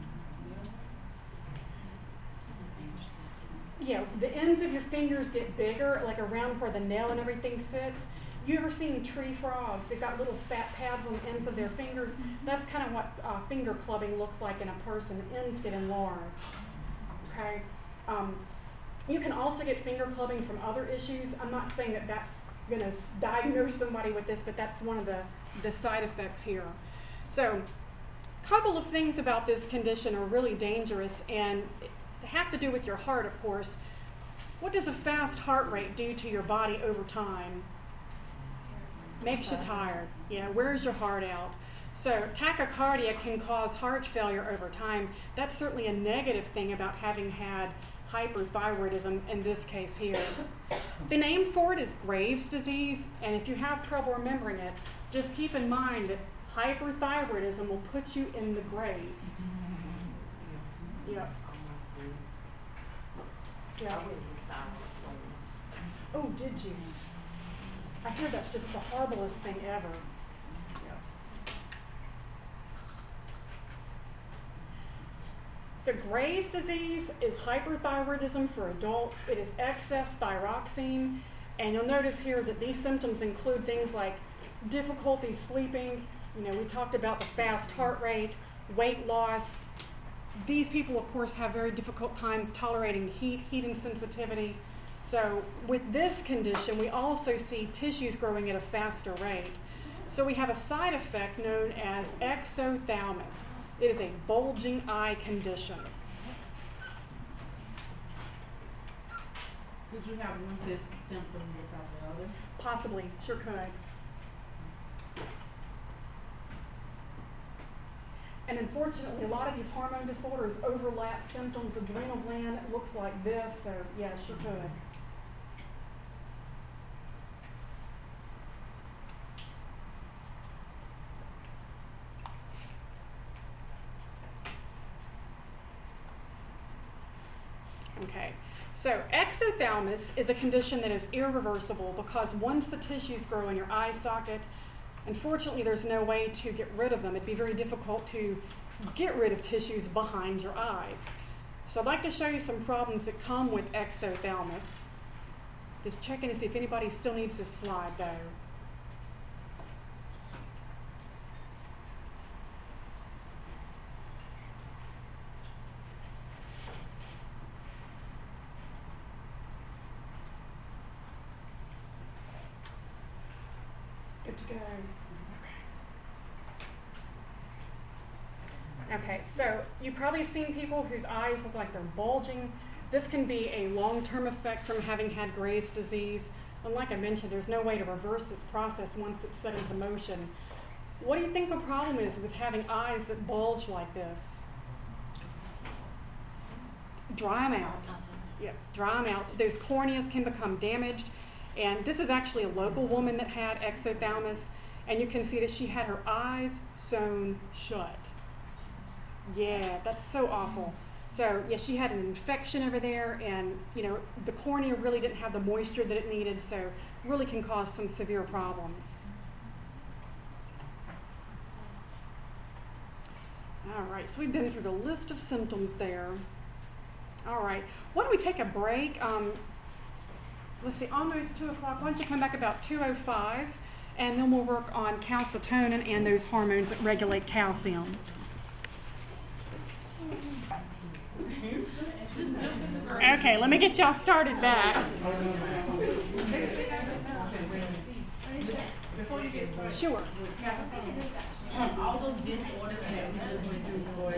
Yeah, the ends of your fingers get bigger, like around where the nail and everything sits. You ever seen tree frogs? They've got little fat pads on the ends of their fingers. That's kind of what finger clubbing looks like in a person. The ends get enlarged. Okay. You can also get finger clubbing from other issues. I'm not saying that that's going to diagnose somebody with this, but that's one of the side effects here. So, a couple of things about this condition are really dangerous and have to do with your heart, of course. What does a fast heart rate do to your body over time? Makes you tired. Yeah, wears your heart out. So tachycardia can cause heart failure over time. That's certainly a negative thing about having had hyperthyroidism in this case here. The name for it is Graves' disease, and if you have trouble remembering it, just keep in mind that hyperthyroidism will put you in the grave. Yep. Yeah. Oh, did you? I hear that's just the horriblest thing ever. Yeah. So Graves' disease is hyperthyroidism for adults. It is excess thyroxine. And you'll notice here that these symptoms include things like difficulty sleeping. We talked about the fast heart rate, weight loss. These people, of course, have very difficult times tolerating heat insensitivity. So with this condition, we also see tissues growing at a faster rate. So we have a side effect known as exophthalmos. It is a bulging eye condition. Could you have one symptom without the other? Possibly, sure could. And unfortunately, a lot of these hormone disorders overlap symptoms. Adrenal gland looks like this, so yeah, sure could. Okay, so exophthalmos is a condition that is irreversible because once the tissues grow in your eye socket, unfortunately there's no way to get rid of them. It'd be very difficult to get rid of tissues behind your eyes. So I'd like to show you some problems that come with exophthalmos. Just checking to see if anybody still needs this slide though. Good to go. Okay, so you probably have seen people whose eyes look like they're bulging. This can be a long-term effect from having had Graves' disease. And like I mentioned, there's no way to reverse this process once it's set into motion. What do you think the problem is with having eyes that bulge like this? Dry them out. Yeah, dry them out. So those corneas can become damaged. And this is actually a local woman that had exophthalmos, and you can see that she had her eyes sewn shut. Yeah, that's so awful. So, yeah, she had an infection over there, and, the cornea really didn't have the moisture that it needed, so really can cause some severe problems. All right, so we've been through the list of symptoms there. All right, why don't we take a break? Let's see, almost 2 o'clock. Why don't you come back about 2:05, and then we'll work on calcitonin and those hormones that regulate calcium. Okay, let me get y'all started back. Sure. All those disorders that we just went through for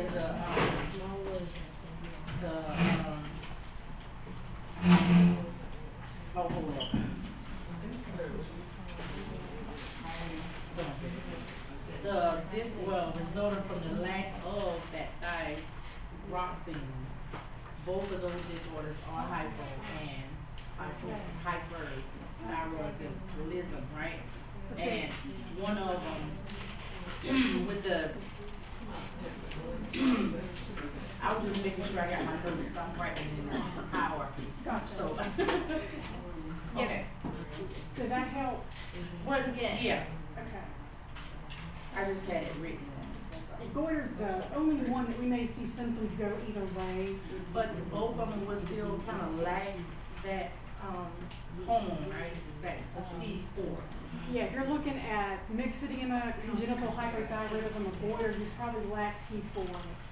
resulted from the lack of that thyroxine. Both of those disorders are hyperthyroidism, right? And one of them with the, I was just making sure I got my notes, so I'm writing in the hierarchy. Gotcha. So, okay. Does that help? Well, yeah, Okay. I just had it written. Goiter's the only one that we may see symptoms go either way. But both of them would still kind of lack that, hormone, right? That T4. Yeah, if you're looking at myxedema, congenital hypothyroidism, or goiter, you probably lack T4.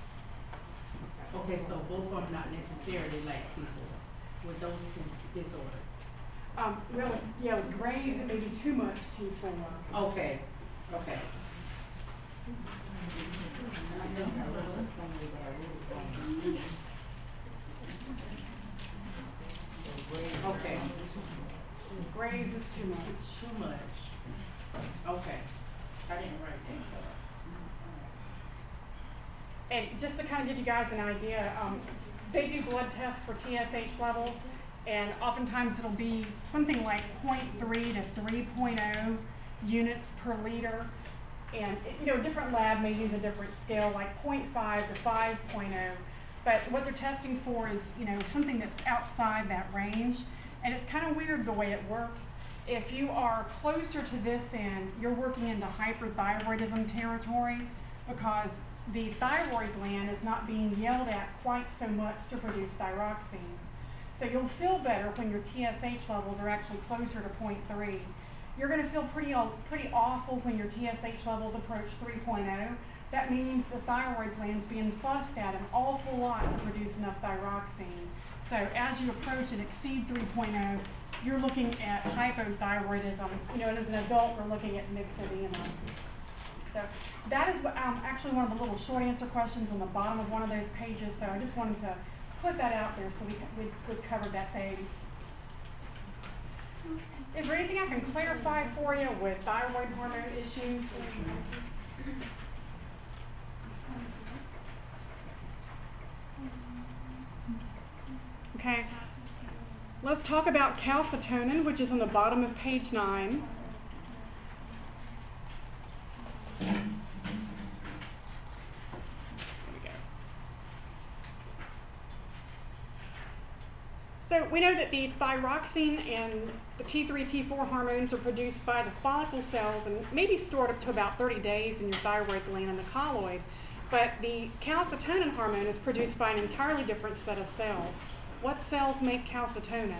Okay, so both of them not necessarily lack T4 with those two disorders. Well, yeah, with Graves, it may be too much T4. Okay, okay. Okay. Graves is too much. Too much. Okay. I didn't write that. And just to kind of give you guys an idea, they do blood tests for TSH levels, and oftentimes it'll be something like 0.3 to 3.0 units per liter. And a different lab may use a different scale, like 0.5 to 5.0. But what they're testing for is, something that's outside that range. And it's kind of weird the way it works. If you are closer to this end, you're working into hyperthyroidism territory because the thyroid gland is not being yelled at quite so much to produce thyroxine. So you'll feel better when your TSH levels are actually closer to 0.3. You're going to feel pretty awful when your TSH levels approach 3.0. That means the thyroid gland's being fussed at an awful lot to produce enough thyroxine. So as you approach and exceed 3.0, you're looking at hypothyroidism. And as an adult, we're looking at myxedema. So that is actually one of the little short answer questions on the bottom of one of those pages. So I just wanted to put that out there so we'd cover that base. Is there anything I can clarify for you with thyroid hormone issues? Okay, let's talk about calcitonin, which is on the bottom of page 9. There we go. So we know that the thyroxine and the T3, T4 hormones are produced by the follicle cells and maybe stored up to about 30 days in your thyroid gland and the colloid. But the calcitonin hormone is produced by an entirely different set of cells. What cells make calcitonin?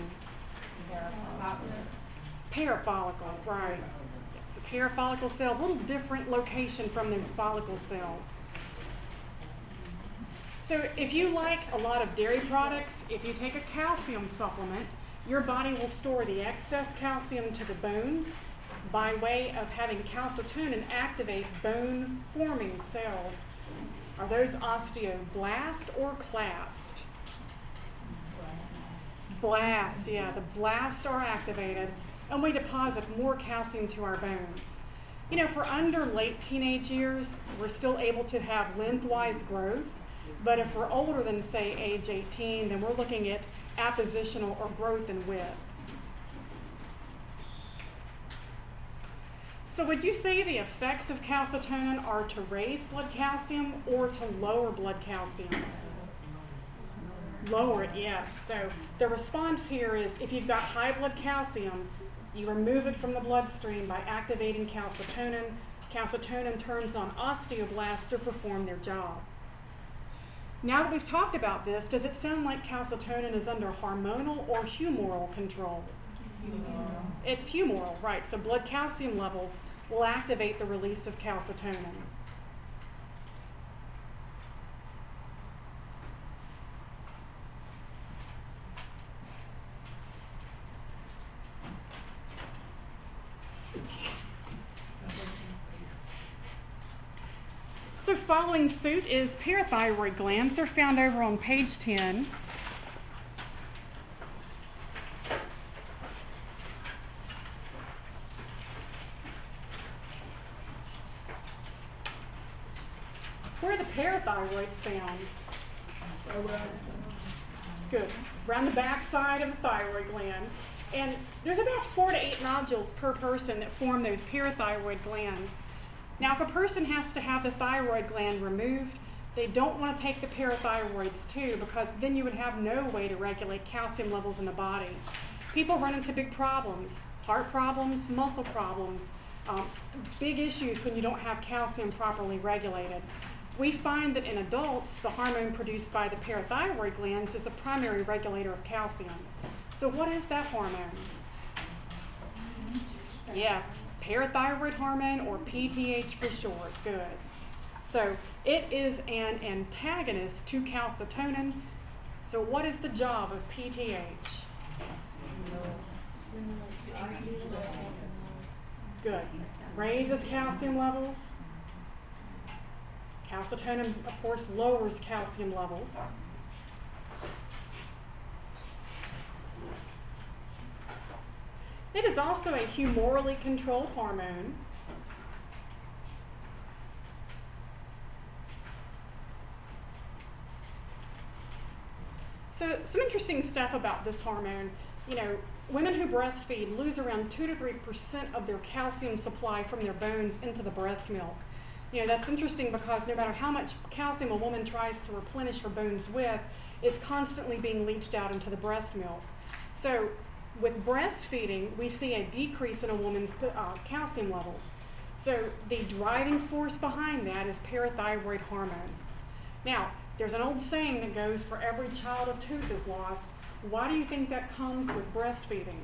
Parafollicle, right. It's a parafollicle cell, a little different location from those follicle cells. So if you like a lot of dairy products, if you take a calcium supplement, your body will store the excess calcium to the bones by way of having calcitonin activate bone-forming cells. Are those osteoblast or clast? Blast, yeah, the blasts are activated, and we deposit more calcium to our bones. For under late teenage years, we're still able to have lengthwise growth, but if we're older than, say, age 18, then we're looking at appositional or growth in width. So would you say the effects of calcitonin are to raise blood calcium or to lower blood calcium? Lower it, yeah. So the response here is if you've got high blood calcium, you remove it from the bloodstream by activating calcitonin. Calcitonin turns on osteoblasts to perform their job. Now that we've talked about this, does it sound like calcitonin is under hormonal or humoral control? Humoral. It's humoral, right. So blood calcium levels will activate the release of calcitonin. So following suit is parathyroid glands. They're found over on page 10. Where are the parathyroids found? Good. Around the back side of the thyroid gland. And there's about 4 to 8 nodules per person that form those parathyroid glands. Now, if a person has to have the thyroid gland removed, they don't want to take the parathyroids too, because then you would have no way to regulate calcium levels in the body. People run into big problems, heart problems, muscle problems, big issues when you don't have calcium properly regulated. We find that in adults, the hormone produced by the parathyroid glands is the primary regulator of calcium. So what is that hormone? Yeah, parathyroid hormone, or PTH for short. Good. So it is an antagonist to calcitonin. So what is the job of PTH? Good. Raises calcium levels. Calcitonin, of course, lowers calcium levels. It is also a humorally controlled hormone. So some interesting stuff about this hormone. Women who breastfeed lose around 2 to 3% of their calcium supply from their bones into the breast milk. That's interesting because no matter how much calcium a woman tries to replenish her bones with, it's constantly being leached out into the breast milk. So with breastfeeding, we see a decrease in a woman's calcium levels. So the driving force behind that is parathyroid hormone. Now, there's an old saying that goes, for every child a tooth is lost. Why do you think that comes with breastfeeding?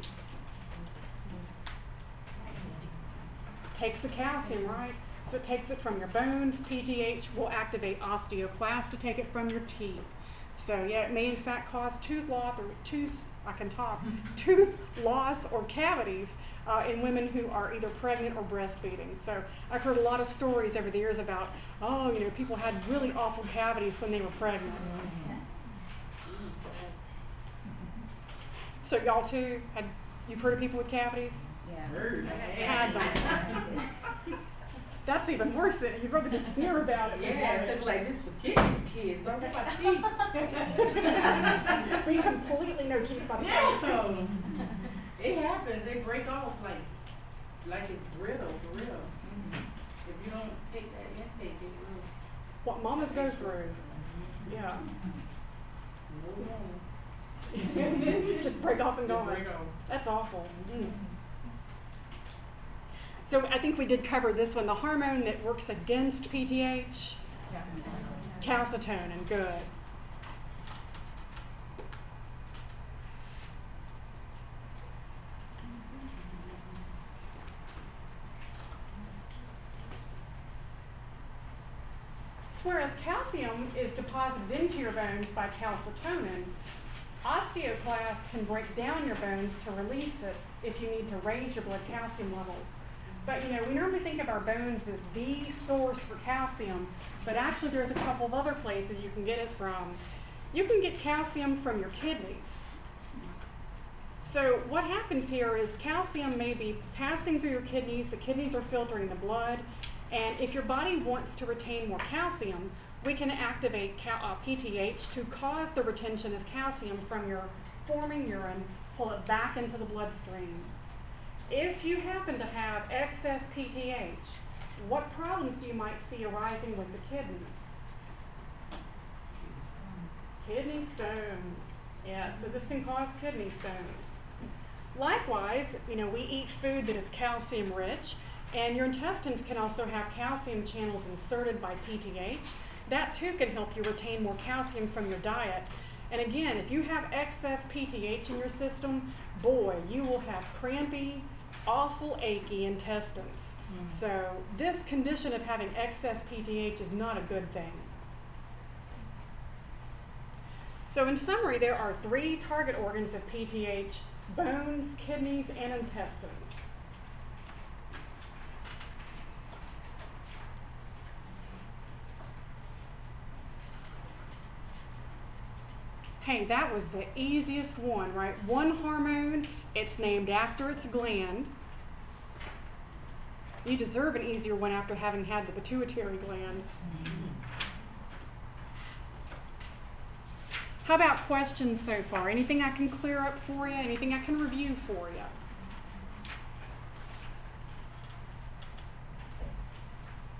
Takes the calcium, right? So it takes it from your bones. PTH will activate osteoclasts to take it from your teeth. So yeah, it may in fact cause tooth loss or cavities in women who are either pregnant or breastfeeding. So I've heard a lot of stories over the years about, people had really awful cavities when they were pregnant. So y'all too, you've heard of people with cavities? Yeah. Had them. That's even worse than you'd rather just hear about it. Yeah, it's like this for kids. Don't get my teeth. We completely know teeth by the Yeah. It happens. They break off like it's brittle, for real. If you don't take that intake, it will. What mamas go through. Yeah. Just break off and go. That's awful. So I think we did cover this one. The hormone that works against PTH, calcitonin. Good. Whereas calcium is deposited into your bones by calcitonin, osteoclasts can break down your bones to release it if you need to raise your blood calcium levels. But we normally think of our bones as the source for calcium, but actually there's a couple of other places you can get it from. You can get calcium from your kidneys. So what happens here is calcium may be passing through your kidneys, the kidneys are filtering the blood, and if your body wants to retain more calcium, we can activate PTH to cause the retention of calcium from your forming urine, pull it back into the bloodstream. If you happen to have excess PTH, what problems do you might see arising with the kidneys? Kidney stones. Yeah, so this can cause kidney stones. Likewise, we eat food that is calcium rich, and your intestines can also have calcium channels inserted by PTH. That too can help you retain more calcium from your diet. And again, if you have excess PTH in your system, boy, you will have crampy, awful, achy intestines. So this condition of having excess PTH is not a good thing. So in summary, there are 3 target organs of PTH: bones, kidneys, and intestines. Hey, that was the easiest one, right? One hormone, it's named after its gland. You deserve an easier one after having had the pituitary gland. How about questions so far? Anything I can clear up for you? Anything I can review for you?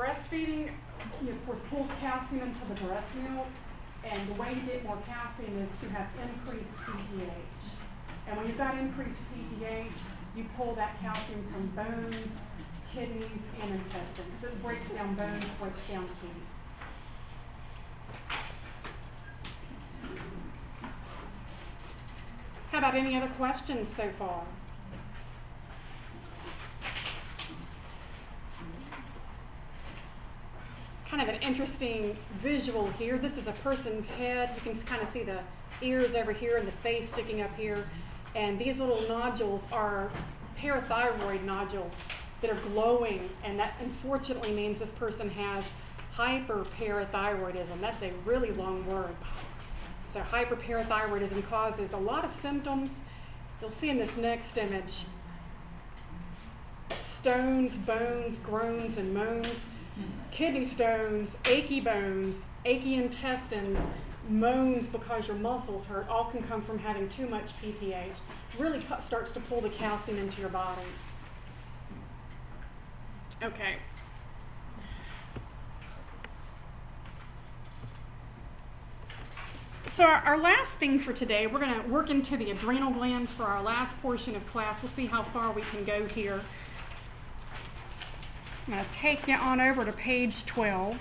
breastfeeding, of course, pulls calcium into the breast milk, and the way to get more calcium is to have increased PTH. And when you've got increased PTH, you pull that calcium from bones, kidneys, and intestines. So it breaks down bones, breaks down teeth. How about any other questions so far? Kind of an interesting visual here. This is a person's head. You can kind of see the ears over here and the face sticking up here. And these little nodules are parathyroid nodules that are glowing, and that unfortunately means this person has hyperparathyroidism. That's a really long word. So hyperparathyroidism causes a lot of symptoms. You'll see in this next image, stones, bones, groans, and moans, kidney stones, achy bones, achy intestines, moans because your muscles hurt, all can come from having too much PTH. Really starts to pull the calcium into your body. Okay. So our last thing for today, we're going to work into the adrenal glands for our last portion of class. We'll see how far we can go here. I'm going to take you on over to page 12.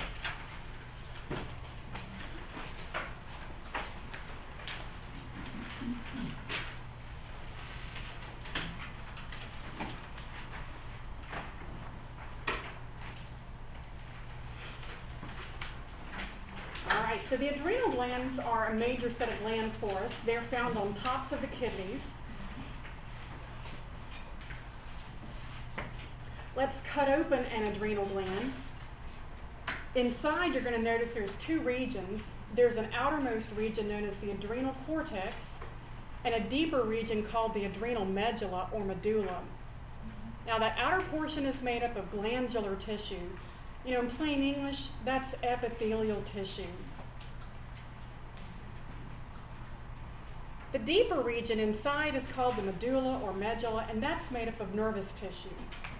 So the adrenal glands are a major set of glands for us. They're found on tops of the kidneys. Let's cut open an adrenal gland. Inside, you're going to notice there's two regions. There's an outermost region known as the adrenal cortex and a deeper region called the adrenal medulla or medulla. Now that outer portion is made up of glandular tissue. You know, in plain English, that's epithelial tissue. The deeper region inside is called the medulla or medulla, and that's made up of nervous tissue.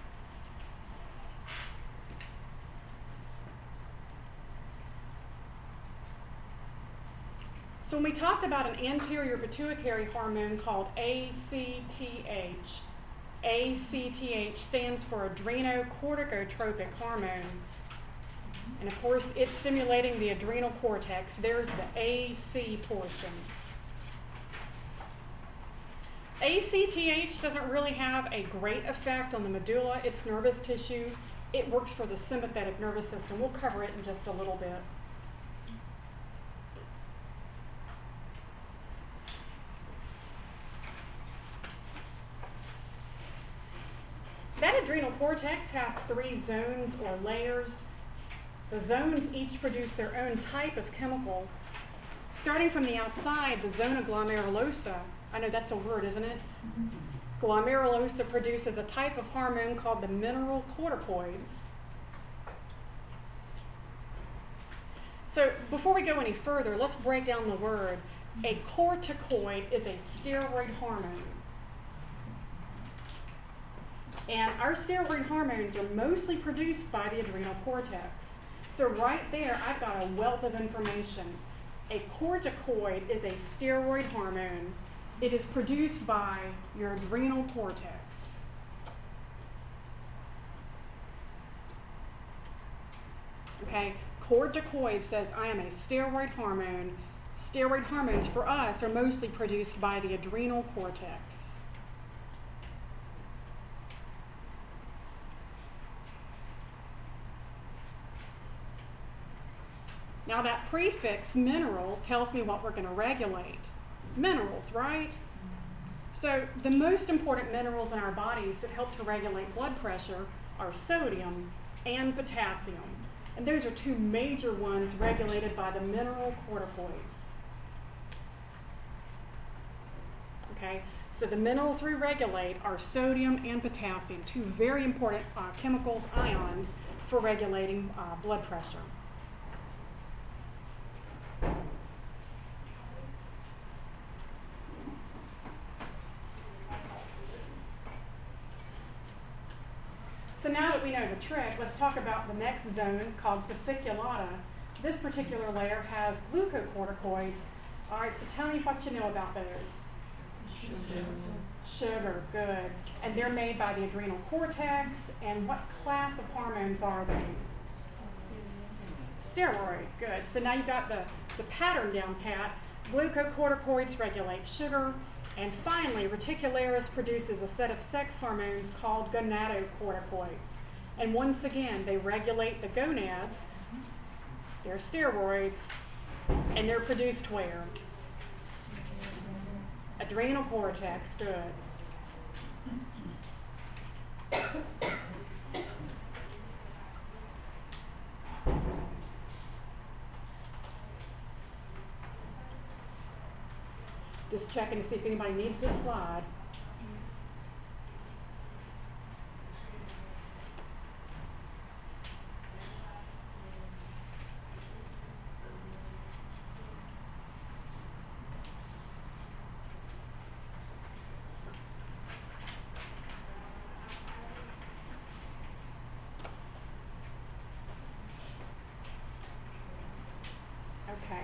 So when we talked about an anterior pituitary hormone called ACTH, ACTH stands for adrenocorticotropic hormone. And of course, it's stimulating the adrenal cortex. There's the AC portion. ACTH doesn't really have a great effect on the medulla. It's nervous tissue. It works for the sympathetic nervous system. We'll cover it in just a little bit. That adrenal cortex has 3 zones or layers. The zones each produce their own type of chemical. Starting from the outside, the zona glomerulosa, I know that's a word, isn't it? Glomerulosa produces a type of hormone called the mineralocorticoids. So before we go any further, let's break down the word. A corticoid is a steroid hormone. And our steroid hormones are mostly produced by the adrenal cortex. So right there, I've got a wealth of information. A corticoid is a steroid hormone. It is produced by your adrenal cortex. Okay, corticoid says I am a steroid hormone. Steroid hormones for us are mostly produced by the adrenal cortex. Now that prefix mineral tells me what we're going to regulate. Minerals, right? So the most important minerals in our bodies that help to regulate blood pressure are sodium and potassium. And those are 2 major ones regulated by the mineralocorticoids. Okay, so the minerals we regulate are sodium and potassium, 2 very important chemicals, ions, for regulating blood pressure. So now that we know the trick, let's talk about the next zone called fasciculata. This particular layer has glucocorticoids. All right, so tell me what you know about those. Sugar, good. And they're made by the adrenal cortex. And what class of hormones are they? Steroid, good. So now you've got the pattern down pat. Glucocorticoids regulate sugar. And finally, reticularis produces a set of sex hormones called gonadocorticoids. And once again, they regulate the gonads. They're steroids. And they're produced where? Adrenal cortex, good. Just checking to see if anybody needs this slide. Okay.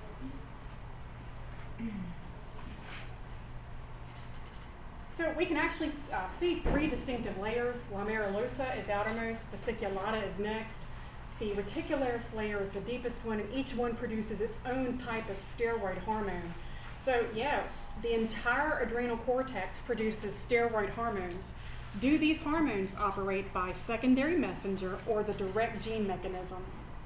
So we can actually see three distinctive layers. Glomerulosa is outermost, fasciculata is next. The reticularis layer is the deepest one, and each one produces its own type of steroid hormone. So yeah, the entire adrenal cortex produces steroid hormones. Do these hormones operate by secondary messenger or the direct gene mechanism?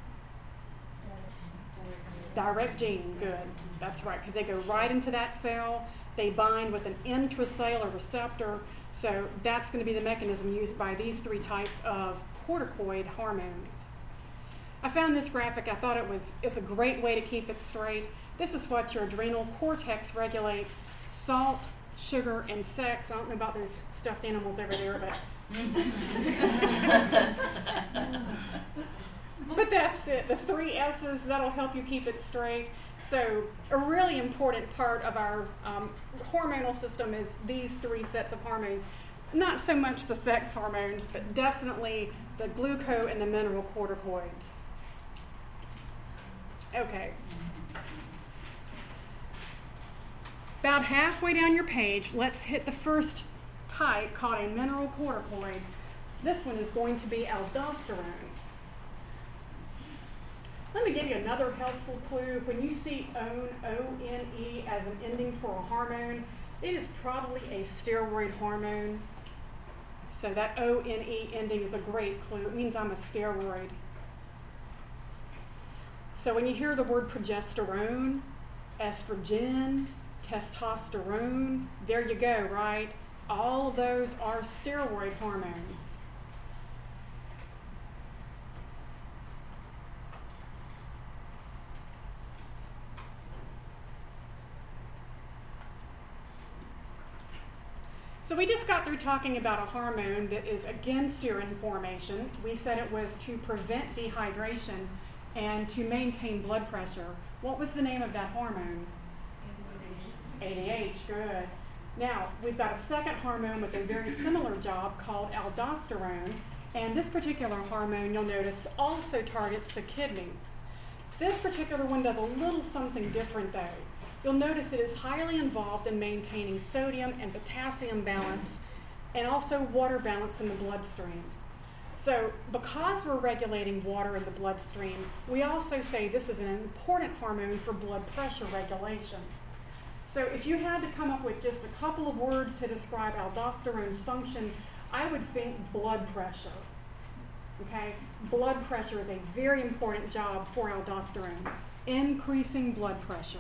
Direct gene, good. That's right, because they go right into that cell. They bind with an intracellular receptor. So that's going to be the mechanism used by these three types of corticoid hormones. I found this graphic. I thought it's a great way to keep it straight. This is what your adrenal cortex regulates: salt, sugar, and sex. I don't know about those stuffed animals over there, but that's it. The three S's, that'll help you keep it straight. So a really important part of our hormonal system is these three sets of hormones. Not so much the sex hormones, but definitely the gluco and the mineralocorticoids. Okay. About halfway down your page, let's hit the first type called a mineralocorticoid. This one is going to be aldosterone. Let me give you another helpful clue. When you see O-N-E as an ending for a hormone, it is probably a steroid hormone. So that O-N-E ending is a great clue. It means I'm a steroid. So when you hear the word progesterone, estrogen, testosterone, there you go, right? All of those are steroid hormones. So we just got through talking about a hormone that is against urine formation. We said it was to prevent dehydration and to maintain blood pressure. What was the name of that hormone? ADH, good. Now, we've got a second hormone with a very similar job called aldosterone, and this particular hormone, you'll notice, also targets the kidney. This particular one does a little something different though. You'll notice it is highly involved in maintaining sodium and potassium balance and also water balance in the bloodstream. So because we're regulating water in the bloodstream, we also say this is an important hormone for blood pressure regulation. So if you had to come up with just a couple of words to describe aldosterone's function, I would think blood pressure. Okay? Blood pressure is a very important job for aldosterone, increasing blood pressure.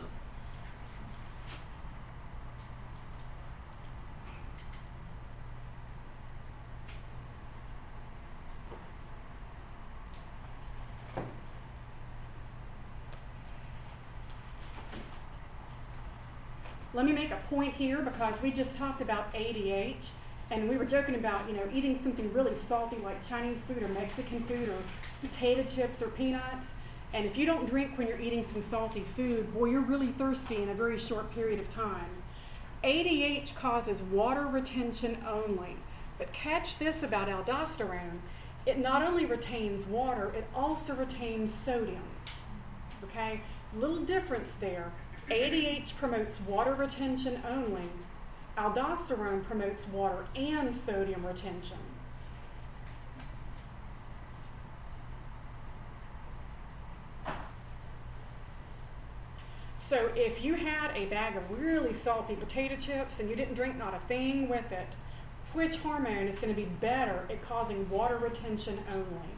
Let me make a point here because we just talked about ADH and we were joking about, eating something really salty like Chinese food or Mexican food or potato chips or peanuts. And if you don't drink when you're eating some salty food, boy, you're really thirsty in a very short period of time. ADH causes water retention only. But catch this about aldosterone. it not only retains water, it also retains sodium. Okay? Little difference there. ADH promotes water retention only. Aldosterone promotes water and sodium retention. So if you had a bag of really salty potato chips and you didn't drink not a thing with it, which hormone is going to be better at causing water retention only?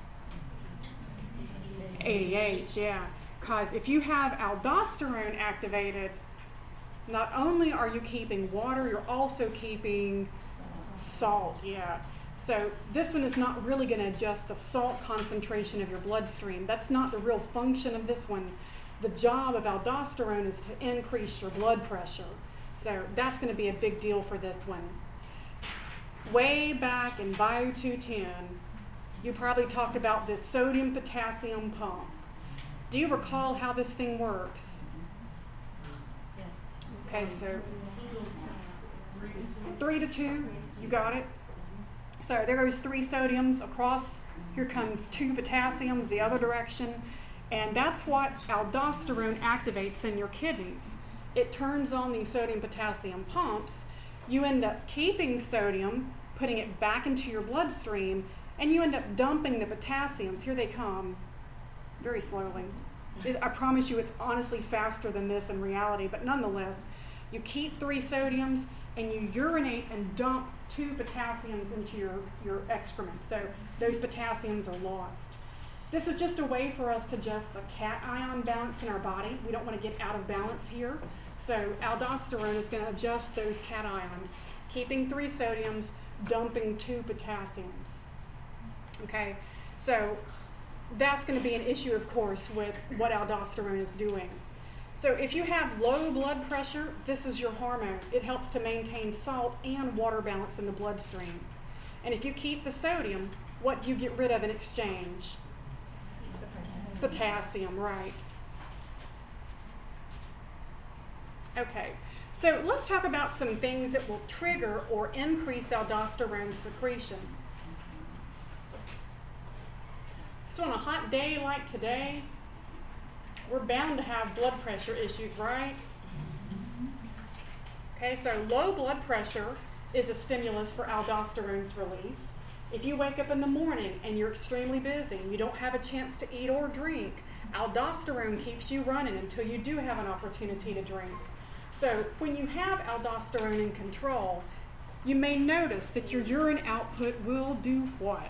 ADH, yeah. Because if you have aldosterone activated, not only are you keeping water, you're also keeping salt, yeah. So this one is not really going to adjust the salt concentration of your bloodstream. That's not the real function of this one. The job of aldosterone is to increase your blood pressure. So that's going to be a big deal for this one. Way back in Bio 210, you probably talked about this sodium-potassium pump. Do you recall how this thing works? Okay, so 3 to 2, you got it? So there goes 3 sodiums across. Here comes 2 potassiums the other direction. And that's what aldosterone activates in your kidneys. It turns on these sodium-potassium pumps. You end up keeping sodium, putting it back into your bloodstream, and you end up dumping the potassiums. Here they come, very slowly. I promise you it's honestly faster than this in reality, but nonetheless, you keep 3 sodiums, and you urinate and dump 2 potassiums into your excrement. So those potassiums are lost. This is just a way for us to adjust the cation balance in our body. We don't want to get out of balance here. So aldosterone is going to adjust those cations, keeping 3 sodiums, dumping 2 potassiums. Okay, so that's going to be an issue, of course, with what aldosterone is doing. So if you have low blood pressure, this is your hormone. It helps to maintain salt and water balance in the bloodstream. And if you keep the sodium, what do you get rid of in exchange? Potassium, right. Okay, so let's talk about some things that will trigger or increase aldosterone secretion. So on a hot day like today, we're bound to have blood pressure issues, right? Okay, so low blood pressure is a stimulus for aldosterone's release. If you wake up in the morning and you're extremely busy and you don't have a chance to eat or drink, aldosterone keeps you running until you do have an opportunity to drink. So when you have aldosterone in control, you may notice that your urine output will do what?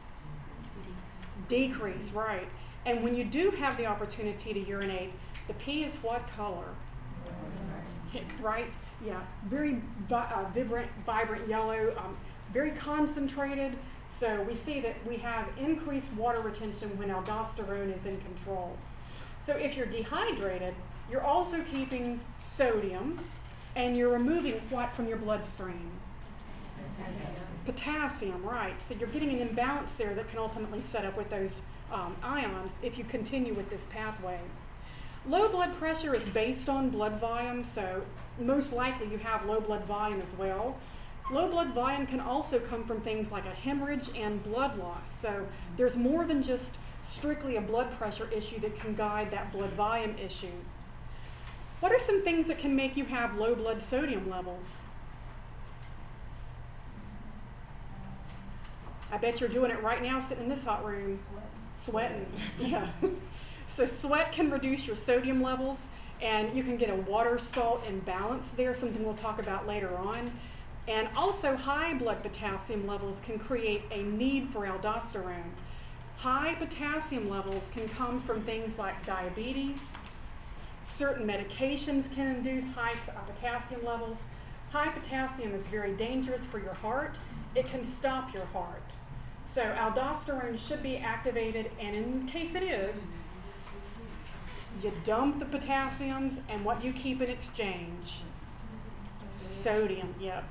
Decrease, right. And when you do have the opportunity to urinate, the pee is what color? Right? Yeah, very vibrant yellow, very concentrated. So we see that we have increased water retention when aldosterone is in control. So if you're dehydrated, you're also keeping sodium, and you're removing what from your bloodstream? Potassium, right. So you're getting an imbalance there that can ultimately set up with those ions if you continue with this pathway. Low blood pressure is based on blood volume, so most likely you have low blood volume as well. Low blood volume can also come from things like a hemorrhage and blood loss. So there's more than just strictly a blood pressure issue that can guide that blood volume issue. What are some things that can make you have low blood sodium levels? I bet you're doing it right now sitting in this hot room. Sweating. Yeah. So sweat can reduce your sodium levels, and you can get a water-salt imbalance there, something we'll talk about later on. And also high blood potassium levels can create a need for aldosterone. High potassium levels can come from things like diabetes. Certain medications can induce high potassium levels. High potassium is very dangerous for your heart. It can stop your heart. So aldosterone should be activated, and in case it is, you dump the potassiums, and what you keep in exchange? Sodium, yep.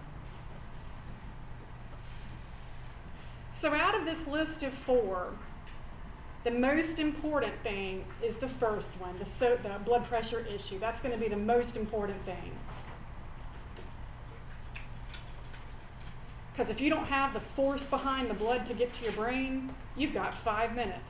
So out of this list of 4, the most important thing is the first one, the blood pressure issue. That's going to be the most important thing. Because if you don't have the force behind the blood to get to your brain, you've got 5 minutes.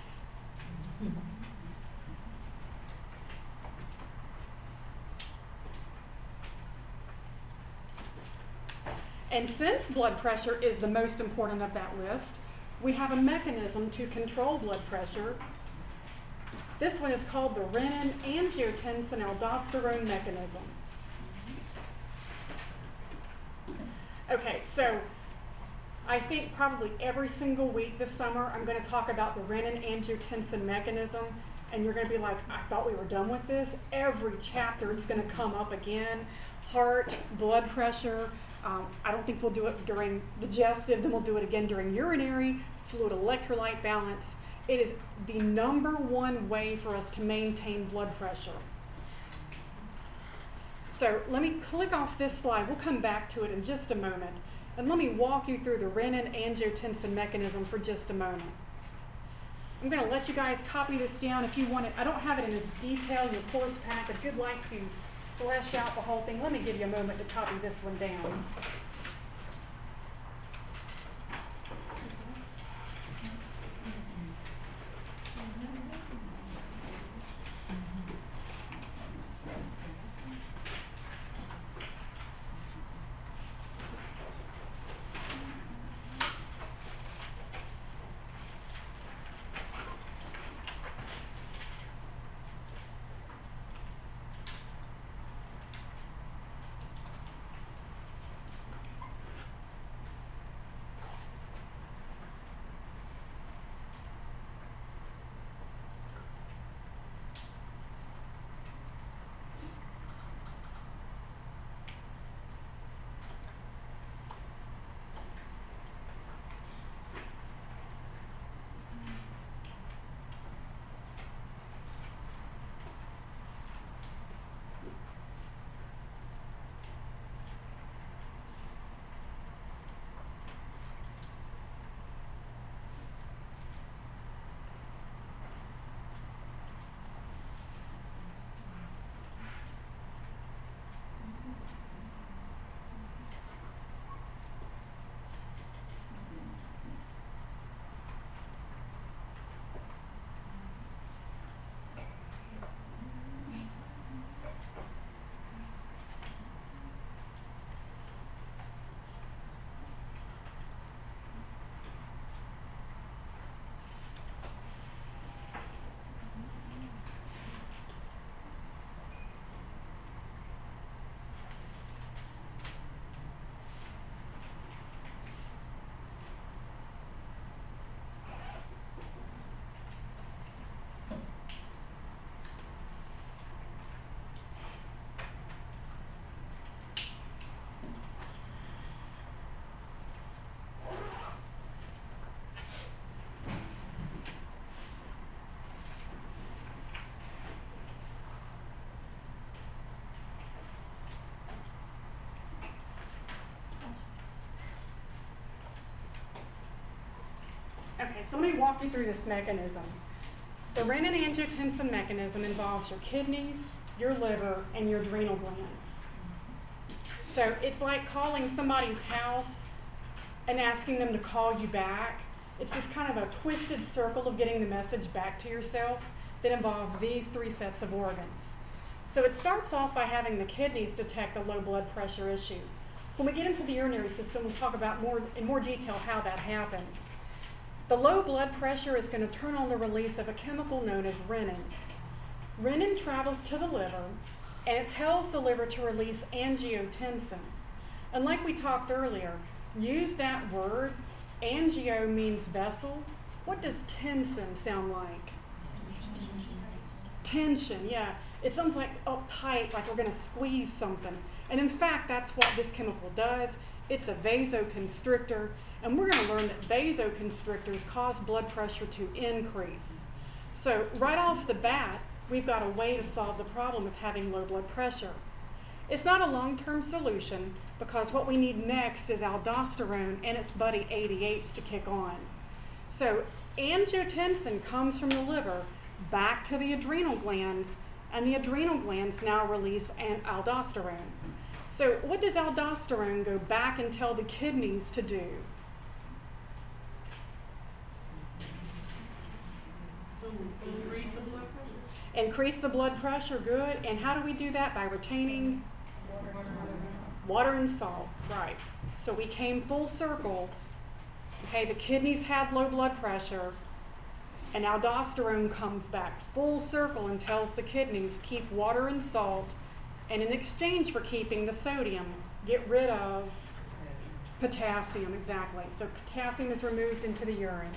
And since blood pressure is the most important of that list, we have a mechanism to control blood pressure. This one is called the renin-angiotensin-aldosterone mechanism. Okay, so I think probably every single week this summer I'm going to talk about the renin-angiotensin mechanism, and you're going to be like, I thought we were done with this. Every chapter it's going to come up again. Heart, blood pressure. I don't think we'll do it during digestive, then we'll do it again during urinary, fluid electrolyte balance. It is the number one way for us to maintain blood pressure. So let me click off this slide. We'll come back to it in just a moment. And let me walk you through the renin-angiotensin mechanism for just a moment. I'm going to let you guys copy this down if you want it. I don't have it in this detail in your course pack, but if you'd like to flesh out the whole thing, let me give you a moment to copy this one down. Okay, so let me walk you through this mechanism. The renin-angiotensin mechanism involves your kidneys, your liver, and your adrenal glands. So it's like calling somebody's house and asking them to call you back. It's this kind of a twisted circle of getting the message back to yourself that involves these 3 sets of organs. So it starts off by having the kidneys detect a low blood pressure issue. When we get into the urinary system, we'll talk about in more detail how that happens. The low blood pressure is going to turn on the release of a chemical known as renin. Renin travels to the liver, and it tells the liver to release angiotensin. And like we talked earlier, use that word. Angio means vessel. What does tensin sound like? Tension, yeah. It sounds like uptight, like we're going to squeeze something. And in fact, that's what this chemical does. It's a vasoconstrictor. And we're going to learn that vasoconstrictors cause blood pressure to increase. So right off the bat, we've got a way to solve the problem of having low blood pressure. It's not a long-term solution because what we need next is aldosterone and its buddy ADH to kick on. So angiotensin comes from the liver back to the adrenal glands, and the adrenal glands now release aldosterone. So what does aldosterone go back and tell the kidneys to do? So increase the blood pressure? Increase the blood pressure, good. And how do we do that? By retaining water and salt, right. So we came full circle. Okay, the kidneys had low blood pressure, and aldosterone comes back full circle and tells the kidneys keep water and salt, and in exchange for keeping the sodium, get rid of potassium, exactly. So potassium is removed into the urine.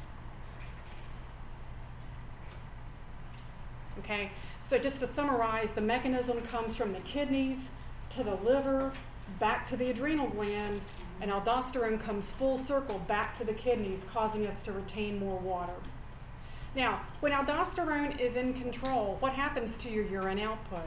Okay, so just to summarize, the mechanism comes from the kidneys to the liver, back to the adrenal glands, and aldosterone comes full circle back to the kidneys, causing us to retain more water. Now, when aldosterone is in control, what happens to your urine output?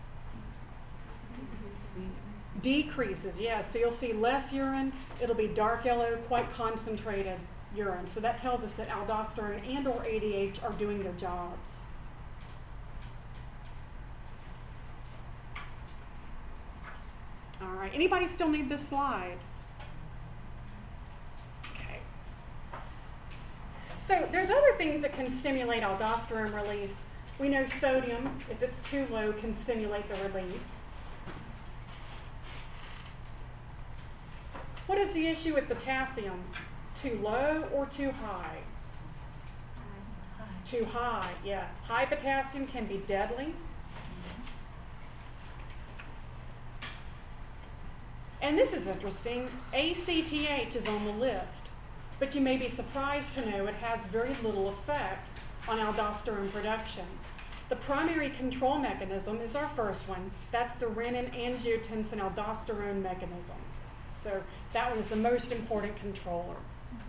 Decreases, yes. So you'll see less urine. It'll be dark yellow, quite concentrated urine. So that tells us that aldosterone and or ADH are doing their jobs. All right, anybody still need this slide? Okay. So there's other things that can stimulate aldosterone release. We know sodium, if it's too low, can stimulate the release. What is the issue with potassium? Too low or too high? Too high, yeah. High potassium can be deadly. And this is interesting. ACTH is on the list, but you may be surprised to know it has very little effect on aldosterone production. The primary control mechanism is our first one. That's the renin-angiotensin-aldosterone mechanism. So that one is the most important controller.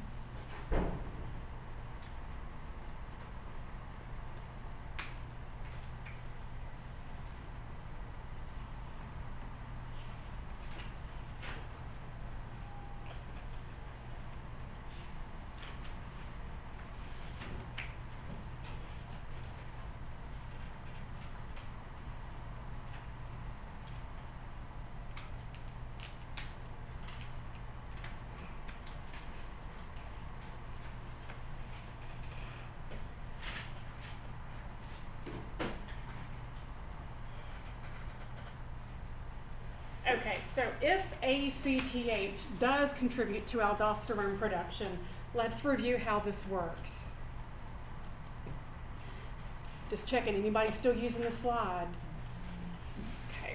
Okay, so if ACTH does contribute to aldosterone production, let's review how this works. Just checking, anybody still using the slide? Okay.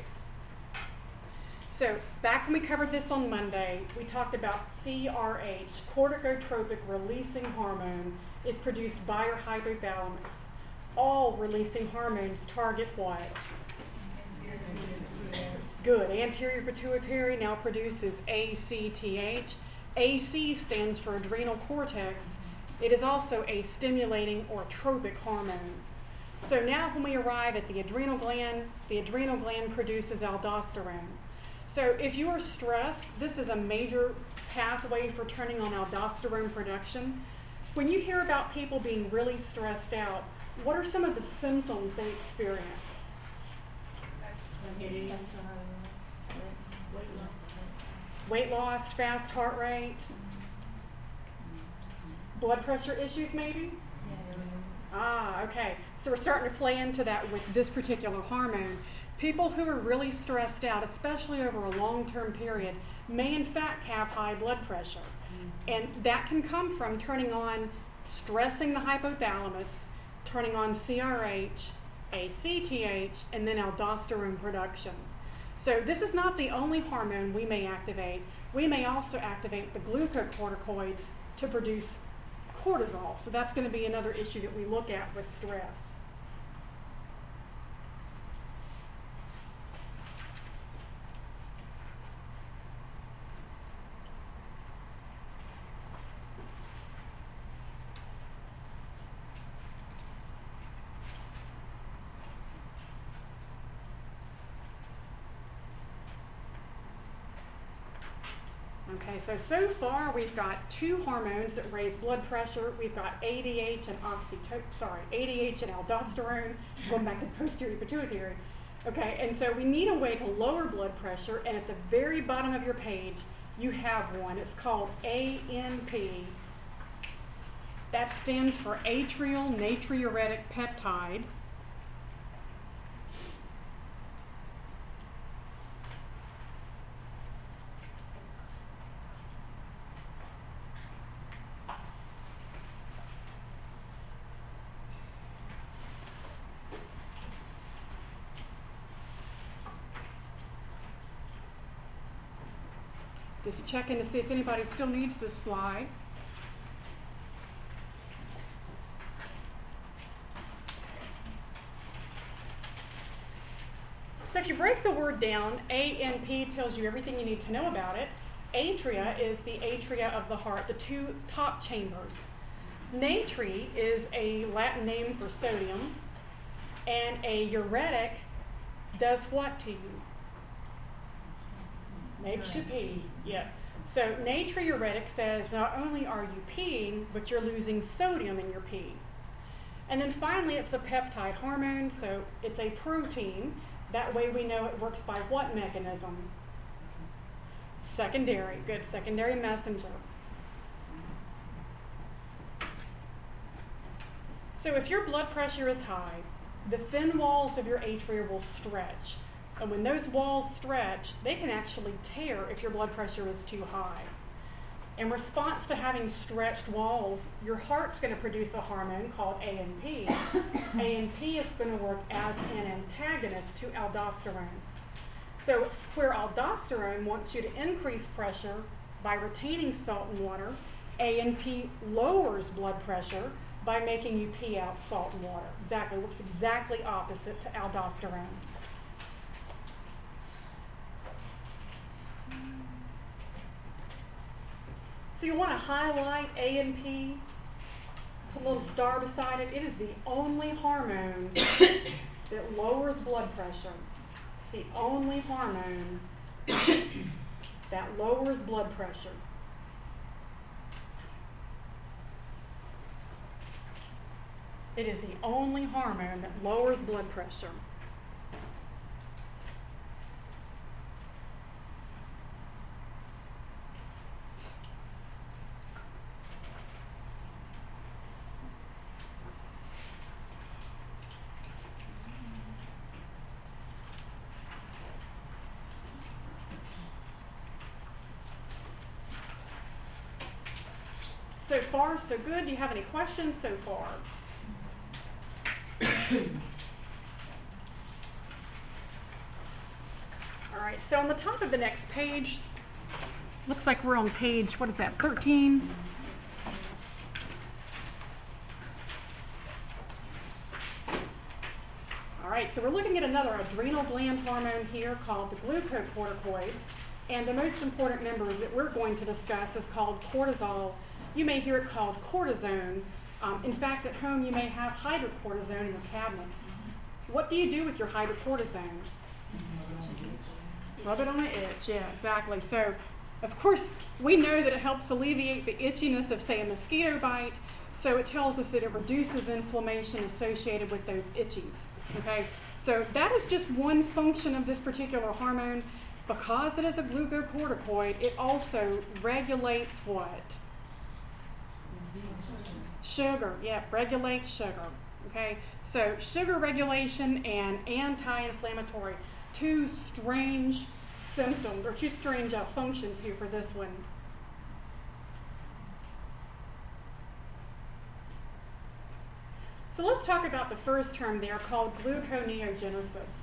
So back when we covered this on Monday, we talked about CRH, corticotropic releasing hormone, is produced by your hypothalamus. All releasing hormones target what? Good. Anterior pituitary now produces ACTH. AC stands for adrenal cortex. It is also a stimulating or tropic hormone. So now when we arrive at the adrenal gland produces aldosterone. So if you are stressed, this is a major pathway for turning on aldosterone production. When you hear about people being really stressed out, what are some of the symptoms they experience? Weight loss, fast heart rate, blood pressure issues maybe? Ah, okay. So we're starting to play into that with this particular hormone. People who are really stressed out, especially over a long-term period, may in fact have high blood pressure. And that can come from turning on, stressing the hypothalamus, turning on CRH, ACTH, and then aldosterone production. So this is not the only hormone we may activate. We may also activate the glucocorticoids to produce cortisol. So that's going to be another issue that we look at with stress. Okay, so far we've got two hormones that raise blood pressure. We've got ADH and ADH and aldosterone, going back to the posterior pituitary. Okay, and so we need a way to lower blood pressure, and at the very bottom of your page, you have one. It's called ANP. That stands for atrial natriuretic peptide. Just checking to see if anybody still needs this slide. So if you break the word down, ANP tells you everything you need to know about it. Atria is the atria of the heart, the two top chambers. Natri is a Latin name for sodium, and a uretic does what to you? Makes you pee. Yeah. So natriuretic says not only are you peeing, but you're losing sodium in your pee. And then finally, it's a peptide hormone, so it's a protein. That way we know it works by what mechanism? Secondary. Good. Secondary messenger. So if your blood pressure is high, the thin walls of your atria will stretch. And when those walls stretch, they can actually tear if your blood pressure is too high. In response to having stretched walls, your heart's going to produce a hormone called ANP. ANP is going to work as an antagonist to aldosterone. So where aldosterone wants you to increase pressure by retaining salt and water, ANP lowers blood pressure by making you pee out salt and water. Exactly. Works exactly opposite to aldosterone. So you want to highlight ANP, put a little star beside it. It is the only hormone that lowers blood pressure. It's the only hormone that lowers blood pressure. It is the only hormone that lowers blood pressure. So far, so good. Do you have any questions so far? All right, so on the top of the next page, looks like we're on page, what is that, 13? All right, so we're looking at another adrenal gland hormone here called the glucocorticoids. And the most important member that we're going to discuss is called cortisol. You may hear it called cortisone. In fact, at home you may have hydrocortisone in your cabinets. What do you do with your hydrocortisone? Rub it on an itch, yeah, exactly. So, of course, we know that it helps alleviate the itchiness of, say, a mosquito bite. So it tells us that it reduces inflammation associated with those itchies, okay? So that is just one function of this particular hormone. Because it is a glucocorticoid, it also regulates what? Sugar, yeah, regulates sugar, okay? So sugar regulation and anti-inflammatory, two strange symptoms, or two strange functions here for this one. So let's talk about the first term there called gluconeogenesis.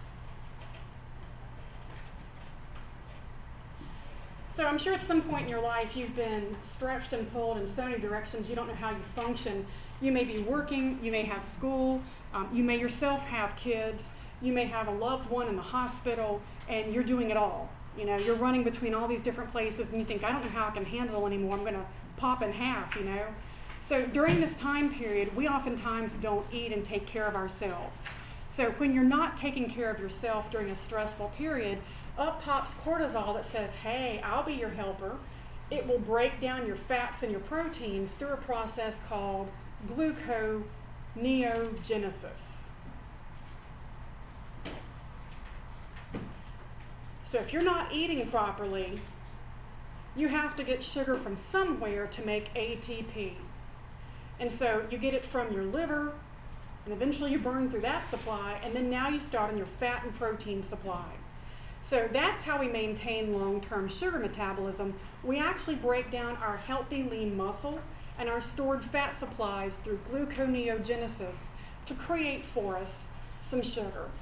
So I'm sure at some point in your life you've been stretched and pulled in so many directions you don't know how you function. You may be working, you may have school, you may yourself have kids, you may have a loved one in the hospital, and you're doing it all. You know, you're running between all these different places and you think, I don't know how I can handle it anymore, I'm going to pop in half, you know. So during this time period, we oftentimes don't eat and take care of ourselves. So when you're not taking care of yourself during a stressful period, up pops cortisol that says, hey, I'll be your helper. It will break down your fats and your proteins through a process called gluconeogenesis. So if you're not eating properly, you have to get sugar from somewhere to make ATP. And so you get it from your liver, and eventually you burn through that supply, and then now you start on your fat and protein supply. So that's how we maintain long-term sugar metabolism. We actually break down our healthy lean muscle and our stored fat supplies through gluconeogenesis to create for us some sugar.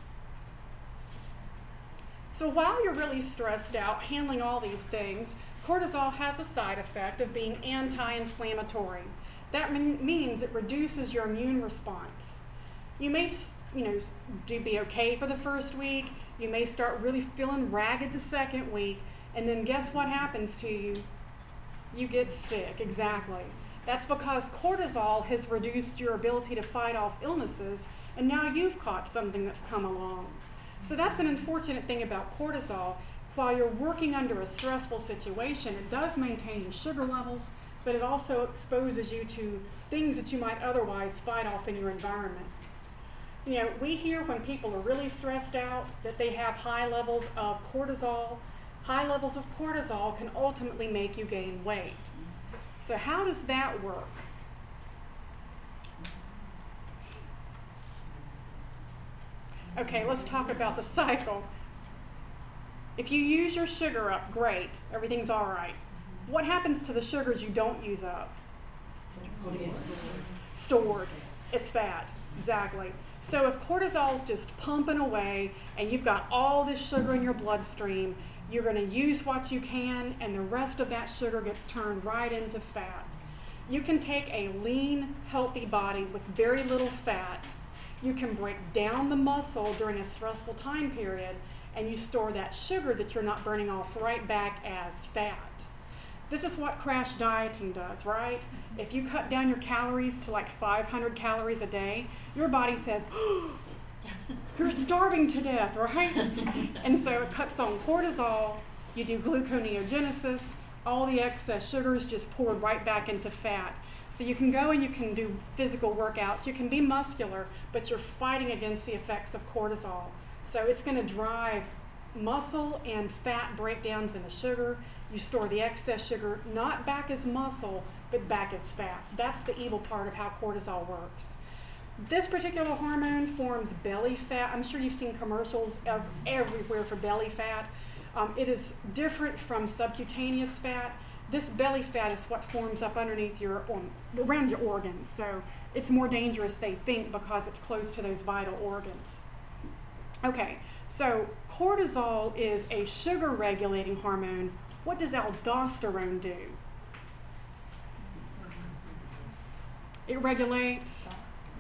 So while you're really stressed out handling all these things, cortisol has a side effect of being anti-inflammatory. That means it reduces your immune response. You may, be okay for the first week. You may start really feeling ragged the second week, and then guess what happens to you? You get sick, exactly. That's because cortisol has reduced your ability to fight off illnesses, and now you've caught something that's come along. So that's an unfortunate thing about cortisol. While you're working under a stressful situation, it does maintain your sugar levels, but it also exposes you to things that you might otherwise fight off in your environment. We hear when people are really stressed out that they have high levels of cortisol. High levels of cortisol can ultimately make you gain weight. So how does that work? Okay, let's talk about the cycle. If you use your sugar up, great, everything's all right. What happens to the sugars you don't use up? Stored. It's fat, exactly. So if cortisol's just pumping away and you've got all this sugar in your bloodstream, you're going to use what you can, and the rest of that sugar gets turned right into fat. You can take a lean, healthy body with very little fat. You can break down the muscle during a stressful time period, and you store that sugar that you're not burning off right back as fat. This is what crash dieting does, right? If you cut down your calories to like 500 calories a day, your body says, oh, you're starving to death, right? And so it cuts on cortisol, you do gluconeogenesis, all the excess sugar is just poured right back into fat. So you can go and you can do physical workouts, you can be muscular, but you're fighting against the effects of cortisol. So it's going to drive muscle and fat breakdowns into sugar. You store the excess sugar not back as muscle, but back as fat. That's the evil part of how cortisol works. This particular hormone forms belly fat. I'm sure you've seen commercials everywhere for belly fat. It is different from subcutaneous fat. This belly fat is what forms up underneath around your organs. So it's more dangerous, they think, because it's close to those vital organs. Okay, so cortisol is a sugar-regulating hormone. What does aldosterone do? It regulates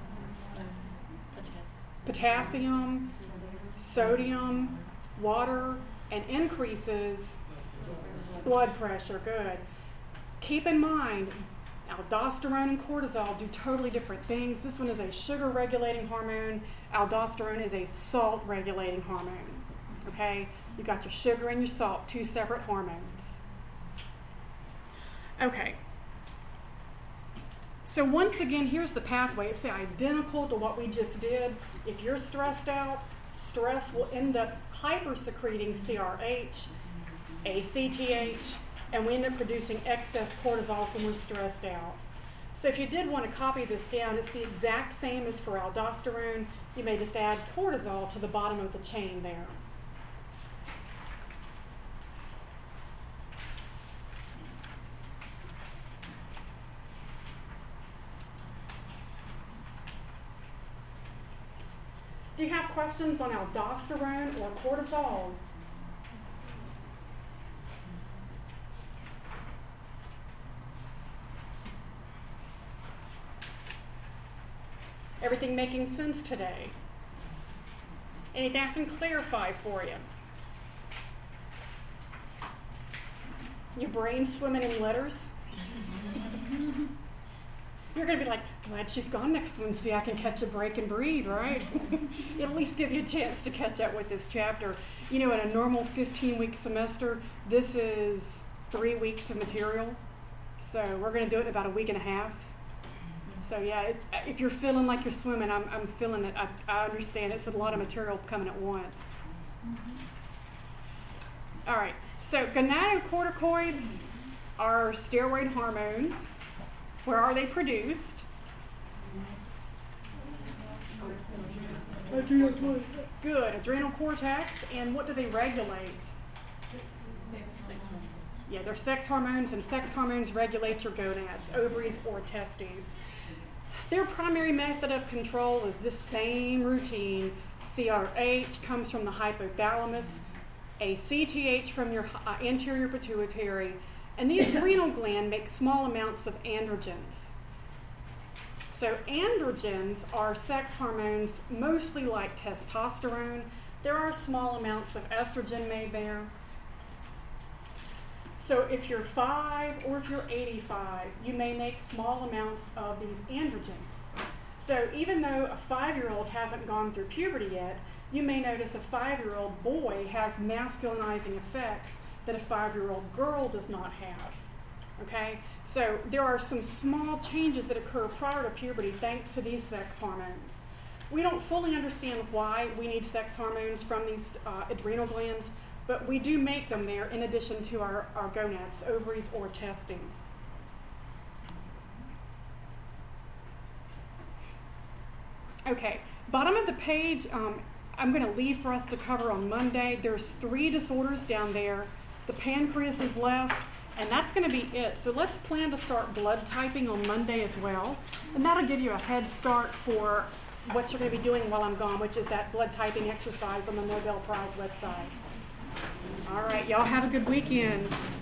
potassium, sodium, water, and increases blood pressure. Good. Keep in mind, aldosterone and cortisol do totally different things. This one is a sugar-regulating hormone. Aldosterone is a salt-regulating hormone. Okay? You've got your sugar and your salt, two separate hormones. Okay. So once again, here's the pathway. It's identical to what we just did. If you're stressed out, stress will end up hypersecreting CRH, ACTH, and we end up producing excess cortisol when we're stressed out. So if you did want to copy this down, it's the exact same as for aldosterone. You may just add cortisol to the bottom of the chain there. Do you have questions on aldosterone or cortisol? Everything making sense today? Anything I can clarify for you? Your brain swimming in letters? You're going to be like, glad she's gone next Wednesday. I can catch a break and breathe, right? It'll at least give you a chance to catch up with this chapter. In a normal 15-week semester, this is 3 weeks of material. So we're going to do it in about a week and a half. So yeah, if you're feeling like you're swimming, I'm feeling it. I understand it's a lot of material coming at once. All right. So gonadocorticoids are steroid hormones. Where are they produced? Good. Adrenal cortex. And what do they regulate? Yeah, they're sex hormones, and sex hormones regulate your gonads, ovaries, or testes. Their primary method of control is this same routine. CRH comes from the hypothalamus, ACTH from your anterior pituitary, and the adrenal gland makes small amounts of androgens. So androgens are sex hormones, mostly like testosterone. There are small amounts of estrogen made there. So if you're 5 or if you're 85, you may make small amounts of these androgens. So even though a 5-year-old hasn't gone through puberty yet, you may notice a 5-year-old boy has masculinizing effects that a 5-year-old girl does not have. Okay? So there are some small changes that occur prior to puberty thanks to these sex hormones. We don't fully understand why we need sex hormones from these adrenal glands, but we do make them there in addition to our gonads, ovaries, or testes. Okay, bottom of the page, I'm going to leave for us to cover on Monday. There's 3 disorders down there. The pancreas is left, and that's going to be it. So let's plan to start blood typing on Monday as well, and that'll give you a head start for what you're going to be doing while I'm gone, which is that blood typing exercise on the Nobel Prize website. All right, y'all have a good weekend.